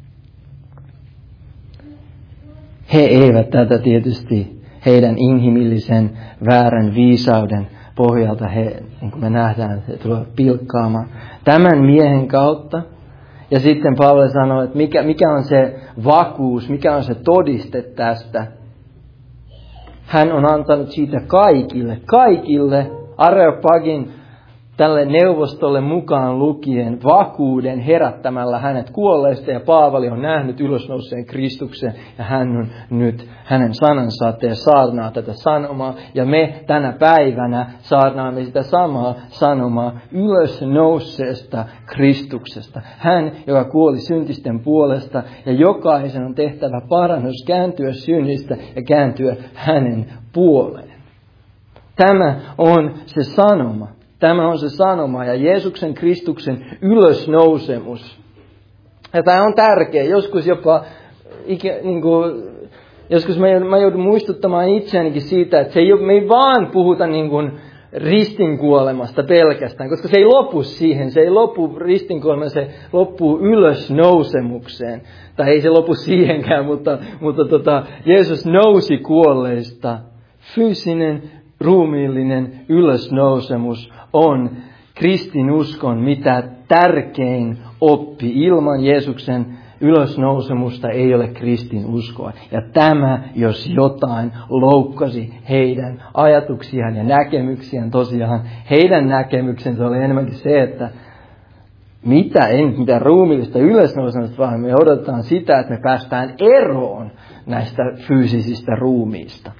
[SPEAKER 1] He eivät tätä tietysti heidän inhimillisen väärän viisauden pohjalta, he, niin kuin me nähdään, he tulevat pilkkaamaan tämän miehen kautta. Ja sitten Paavali sanoo, että mikä, mikä on se vakuus, mikä on se todiste tästä. Hän on antanut siitä kaikille, kaikille Areopagin tälle neuvostolle mukaan lukien vakuuden herättämällä hänet kuolleista, ja Paavali on nähnyt ylösnouseen Kristuksen, ja hän on nyt hänen sanansa ja saarnaa tätä sanomaa, ja me tänä päivänä saarnaamme sitä samaa sanomaa ylösnouseesta Kristuksesta. Hän, joka kuoli syntisten puolesta, ja jokaisen on tehtävä parannus kääntyä synnistä ja kääntyä hänen puoleen. Tämä on se sanoma. Tämä on se sanoma ja Jeesuksen Kristuksen ylösnousemus. Ja tämä on tärkeä. Joskus jopa, niin kuin, joskus mä joudun muistuttamaan itseänikin siitä, että se ei, me ei vaan puhuta niin kuin ristinkuolemasta pelkästään, koska se ei lopu siihen. Se ei lopu ristinkuolemaan, se loppuu ylösnousemukseen. Tai ei se lopu siihenkään, mutta, mutta tota, Jeesus nousi kuolleista. Fyysinen, ruumiillinen ylösnousemus on kristinuskon mitä tärkein oppi. Ilman Jeesuksen ylösnousemusta ei ole kristinuskoa. Ja tämä, jos jotain, loukkasi heidän ajatuksiaan ja näkemyksiään. Tosiaan heidän näkemyksensä oli enemmänkin se, että mitä, ei mitään ruumiillista ylösnousemusta, vaan me odotetaan sitä, että me päästään eroon näistä fyysisistä ruumiista.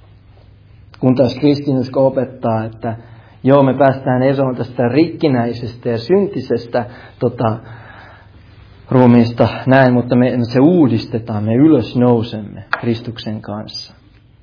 [SPEAKER 1] Kun taas kristinusko opettaa, että joo, me päästään eroon tästä rikkinäisestä ja syntisestä tota, ruumiista näin, mutta me, se uudistetaan, me ylösnousemme Kristuksen kanssa.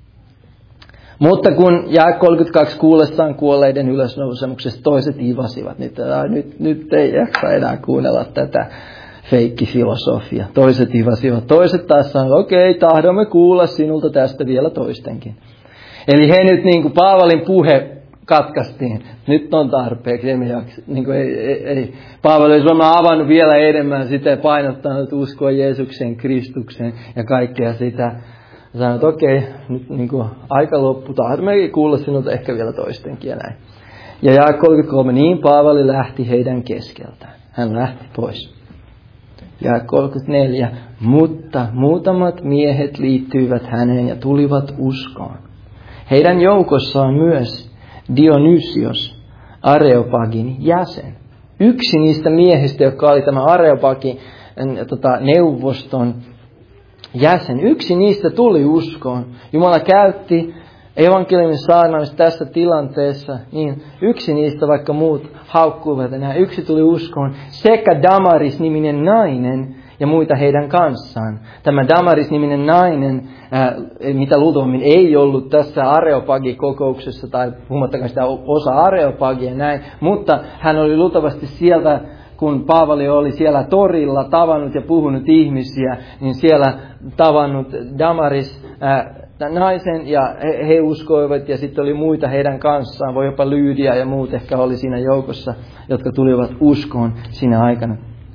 [SPEAKER 1] Mutta kun jae kolmekymmentäkaksi kuullessaan kuolleiden ylösnousemuksesta toiset ivasivat, niin että, nyt, nyt ei jaksa enää kuunnella tätä feikkifilosofiaa. Toiset ivasivat, toiset taas sanoivat, okei, tahdomme kuulla sinulta tästä vielä toistenkin. Eli he nyt niin kuin Paavalin puhe katkaistiin. Nyt on tarpeeksi. Ei, jaksa, niin kuin ei, ei, ei. Paavali olisi varmaan avannut vielä enemmän sitä ja painottanut uskoa Jeesukseen, Kristukseen ja kaikkea sitä. Ja sanoi, että okei, nyt niin kuin aika loppu. Tahdommekin kuulla sinulta ehkä vielä toistenkin ja näin. Ja jae kolmekymmentäkolme, niin Paavali lähti heidän keskeltään. Hän lähti pois. Ja kolmekymmentäneljä, mutta muutamat miehet liittyivät häneen ja tulivat uskoon. Heidän joukossaan myös Dionysios, Areopagin jäsen. Yksi niistä miehistä, joka oli tämä Areopagin tota, neuvoston jäsen. Yksi niistä tuli uskoon. Jumala käytti evankeliumin saarnaamista tässä tilanteessa, niin yksi niistä, vaikka muut haukkuivat enää, yksi tuli uskoon, sekä Damaris-niminen nainen ja muita heidän kanssaan. Tämä Damaris-niminen nainen, ää, mitä luultavammin ei ollut tässä Areopagi-kokouksessa, tai puhumattakaan sitä osa Areopagia näin, mutta hän oli luultavasti sieltä, kun Paavali oli siellä torilla tavannut ja puhunut ihmisiä, niin siellä tavannut Damaris ää, naisen ja he, he uskoivat ja sitten oli muita heidän kanssaan, voi jopa Lyydia ja muut ehkä oli siinä joukossa, jotka tulivat uskoon siinä aikana.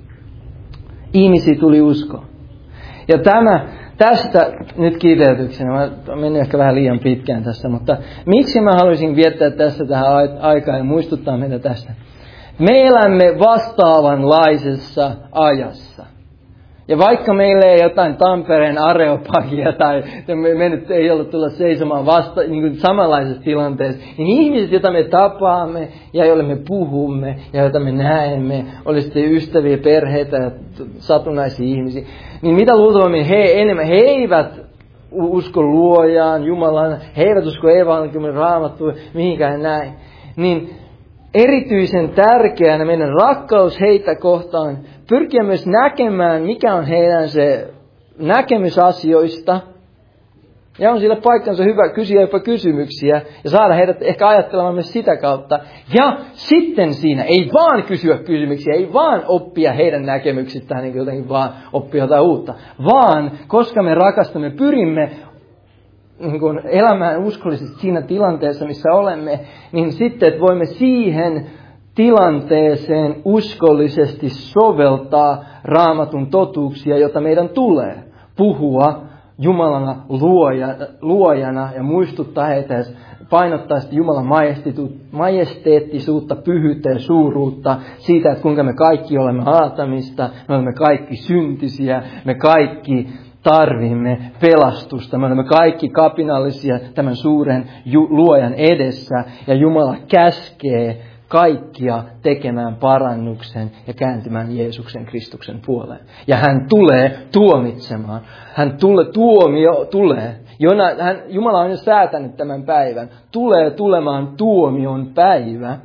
[SPEAKER 1] Ihmisiä tuli uskoon. Ja tämä, tästä nyt kiteytyksenä, mä menin ehkä vähän liian pitkään tässä, mutta miksi mä haluaisin viettää tässä tähän aikaan ja muistuttaa meitä tästä? Me elämme vastaavanlaisessa ajassa. Ja vaikka meillä ei jotain Tampereen Areopagia tai me, me nyt ei ollut tulla seisomaan vasta niin kuin samanlaisessa tilanteessa, niin ihmiset, joita me tapaamme ja joille me puhumme ja joita me näemme, oli sitten ystäviä, perheitä ja satunnaisia ihmisiä, niin mitä luultavammin he enemmän, he eivät usko luojaan, Jumalaan, he eivät usko evankeliumin raamattuun, mihinkään näin, niin erityisen tärkeänä meidän rakkaus heitä kohtaan pyrkiä myös näkemään, mikä on heidän se näkemys asioista. Ja on sillä paikkansa hyvä kysyä jopa kysymyksiä ja saada heidät ehkä ajattelemaan myös sitä kautta. Ja sitten siinä ei vaan kysyä kysymyksiä, ei vaan oppia heidän näkemyksistään, niin jotenkin vaan oppia jotain uutta. Vaan koska me rakastamme, pyrimme niin kuin elämään uskollisesti siinä tilanteessa, missä olemme, niin sitten, että voimme siihen tilanteeseen uskollisesti soveltaa Raamatun totuuksia, jota meidän tulee puhua Jumalana luojana ja muistuttaa heitä ja painottaa sitä Jumalan majesteettisuutta, pyhyyttä ja suuruutta siitä, että kuinka me kaikki olemme aatamista, me olemme kaikki syntisiä, me kaikki tarvimme pelastusta. Me olemme kaikki kapinallisia tämän suuren ju- luojan edessä ja Jumala käskee kaikkia tekemään parannuksen ja kääntymään Jeesuksen Kristuksen puoleen. Ja hän tulee tuomitsemaan. Hän tulee, tuomio tulee. Jona, hän, Jumala on jo säätänyt tämän päivän. Tulee tulemaan tuomion päivä,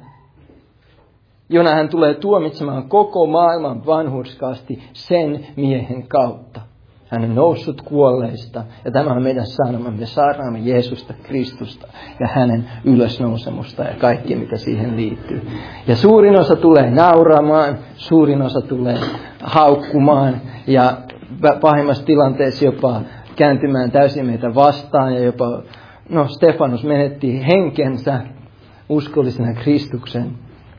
[SPEAKER 1] jona hän tulee tuomitsemaan koko maailman vanhurskaasti sen miehen kautta. Hän on noussut kuolleista ja tämä on meidän sanomamme. Me saarnaamme Jeesusta Kristusta ja hänen ylösnousemusta ja kaikki mitä siihen liittyy. Ja suurin osa tulee nauramaan, suurin osa tulee haukkumaan ja pahimmassa tilanteessa jopa kääntymään täysin meitä vastaan. Ja jopa, no Stefanus menetti henkensä uskollisena Kristuksen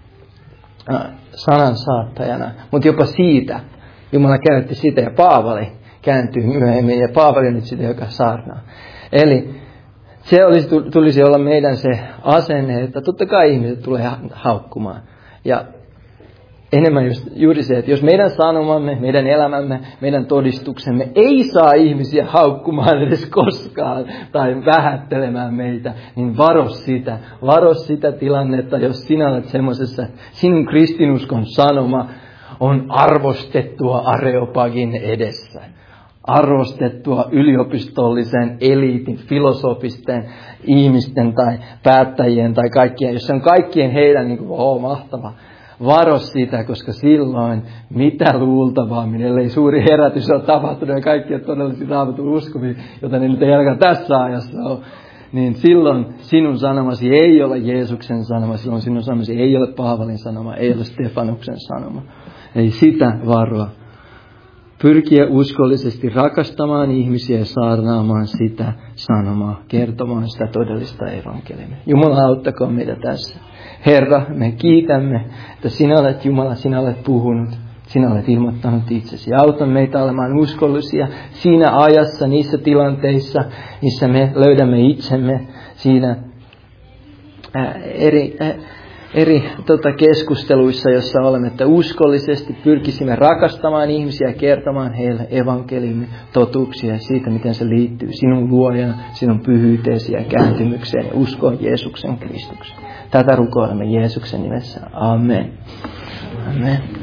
[SPEAKER 1] sanan saattajana. Mutta jopa siitä Jumala käytti sitä ja Paavali kääntyy myöhemmin ja Paavali on nyt sitä, joka saarnaa. Eli se olisi, tulisi olla meidän se asenne, että totta kai ihmiset tulee haukkumaan. Ja enemmän just, juuri se, että jos meidän sanomamme, meidän elämämme, meidän todistuksemme ei saa ihmisiä haukkumaan edes koskaan tai vähättelemään meitä, niin varo sitä. Varo sitä tilannetta, jos sinä olet semmoisessa, sinun kristinuskon sanoma on arvostettua Areopagin edessä. Arvostettua yliopistollisen eliitin, filosofisten ihmisten tai päättäjien tai kaikkien, jos se on kaikkien heidän niin kuin, oh, mahtava. Varo sitä, koska silloin mitä luultavammin, ellei suuri herätys ole tapahtunut ja kaikki on todellisesti raamatun uskovia, jota ne nyt ei ainakaan tässä ajassa ole, niin silloin sinun sanomasi ei ole Jeesuksen sanoma, silloin sinun sanomasi ei ole Paavalin sanoma, ei ole Stefanuksen sanoma. Ei sitä varoa. pyrkiä uskollisesti rakastamaan ihmisiä ja saarnaamaan sitä sanomaa, kertomaan sitä todellista evankeliumia. Jumala, auttakaa meitä tässä. Herra, me kiitämme, että sinä olet Jumala, sinä olet puhunut, sinä olet ilmoittanut itsesi. Auta meitä olemaan uskollisia siinä ajassa, niissä tilanteissa, missä me löydämme itsemme siinä ää, eri... Ää, eri tota, keskusteluissa, joissa olemme, että uskollisesti pyrkisimme rakastamaan ihmisiä ja kertomaan heille evankeliumin totuuksia siitä, miten se liittyy sinun luojana, sinun pyhyyteesi ja kääntymykseen ja uskoon Jeesuksen Kristuksen. Tätä rukoilemme Jeesuksen nimessä. Amen. Amen.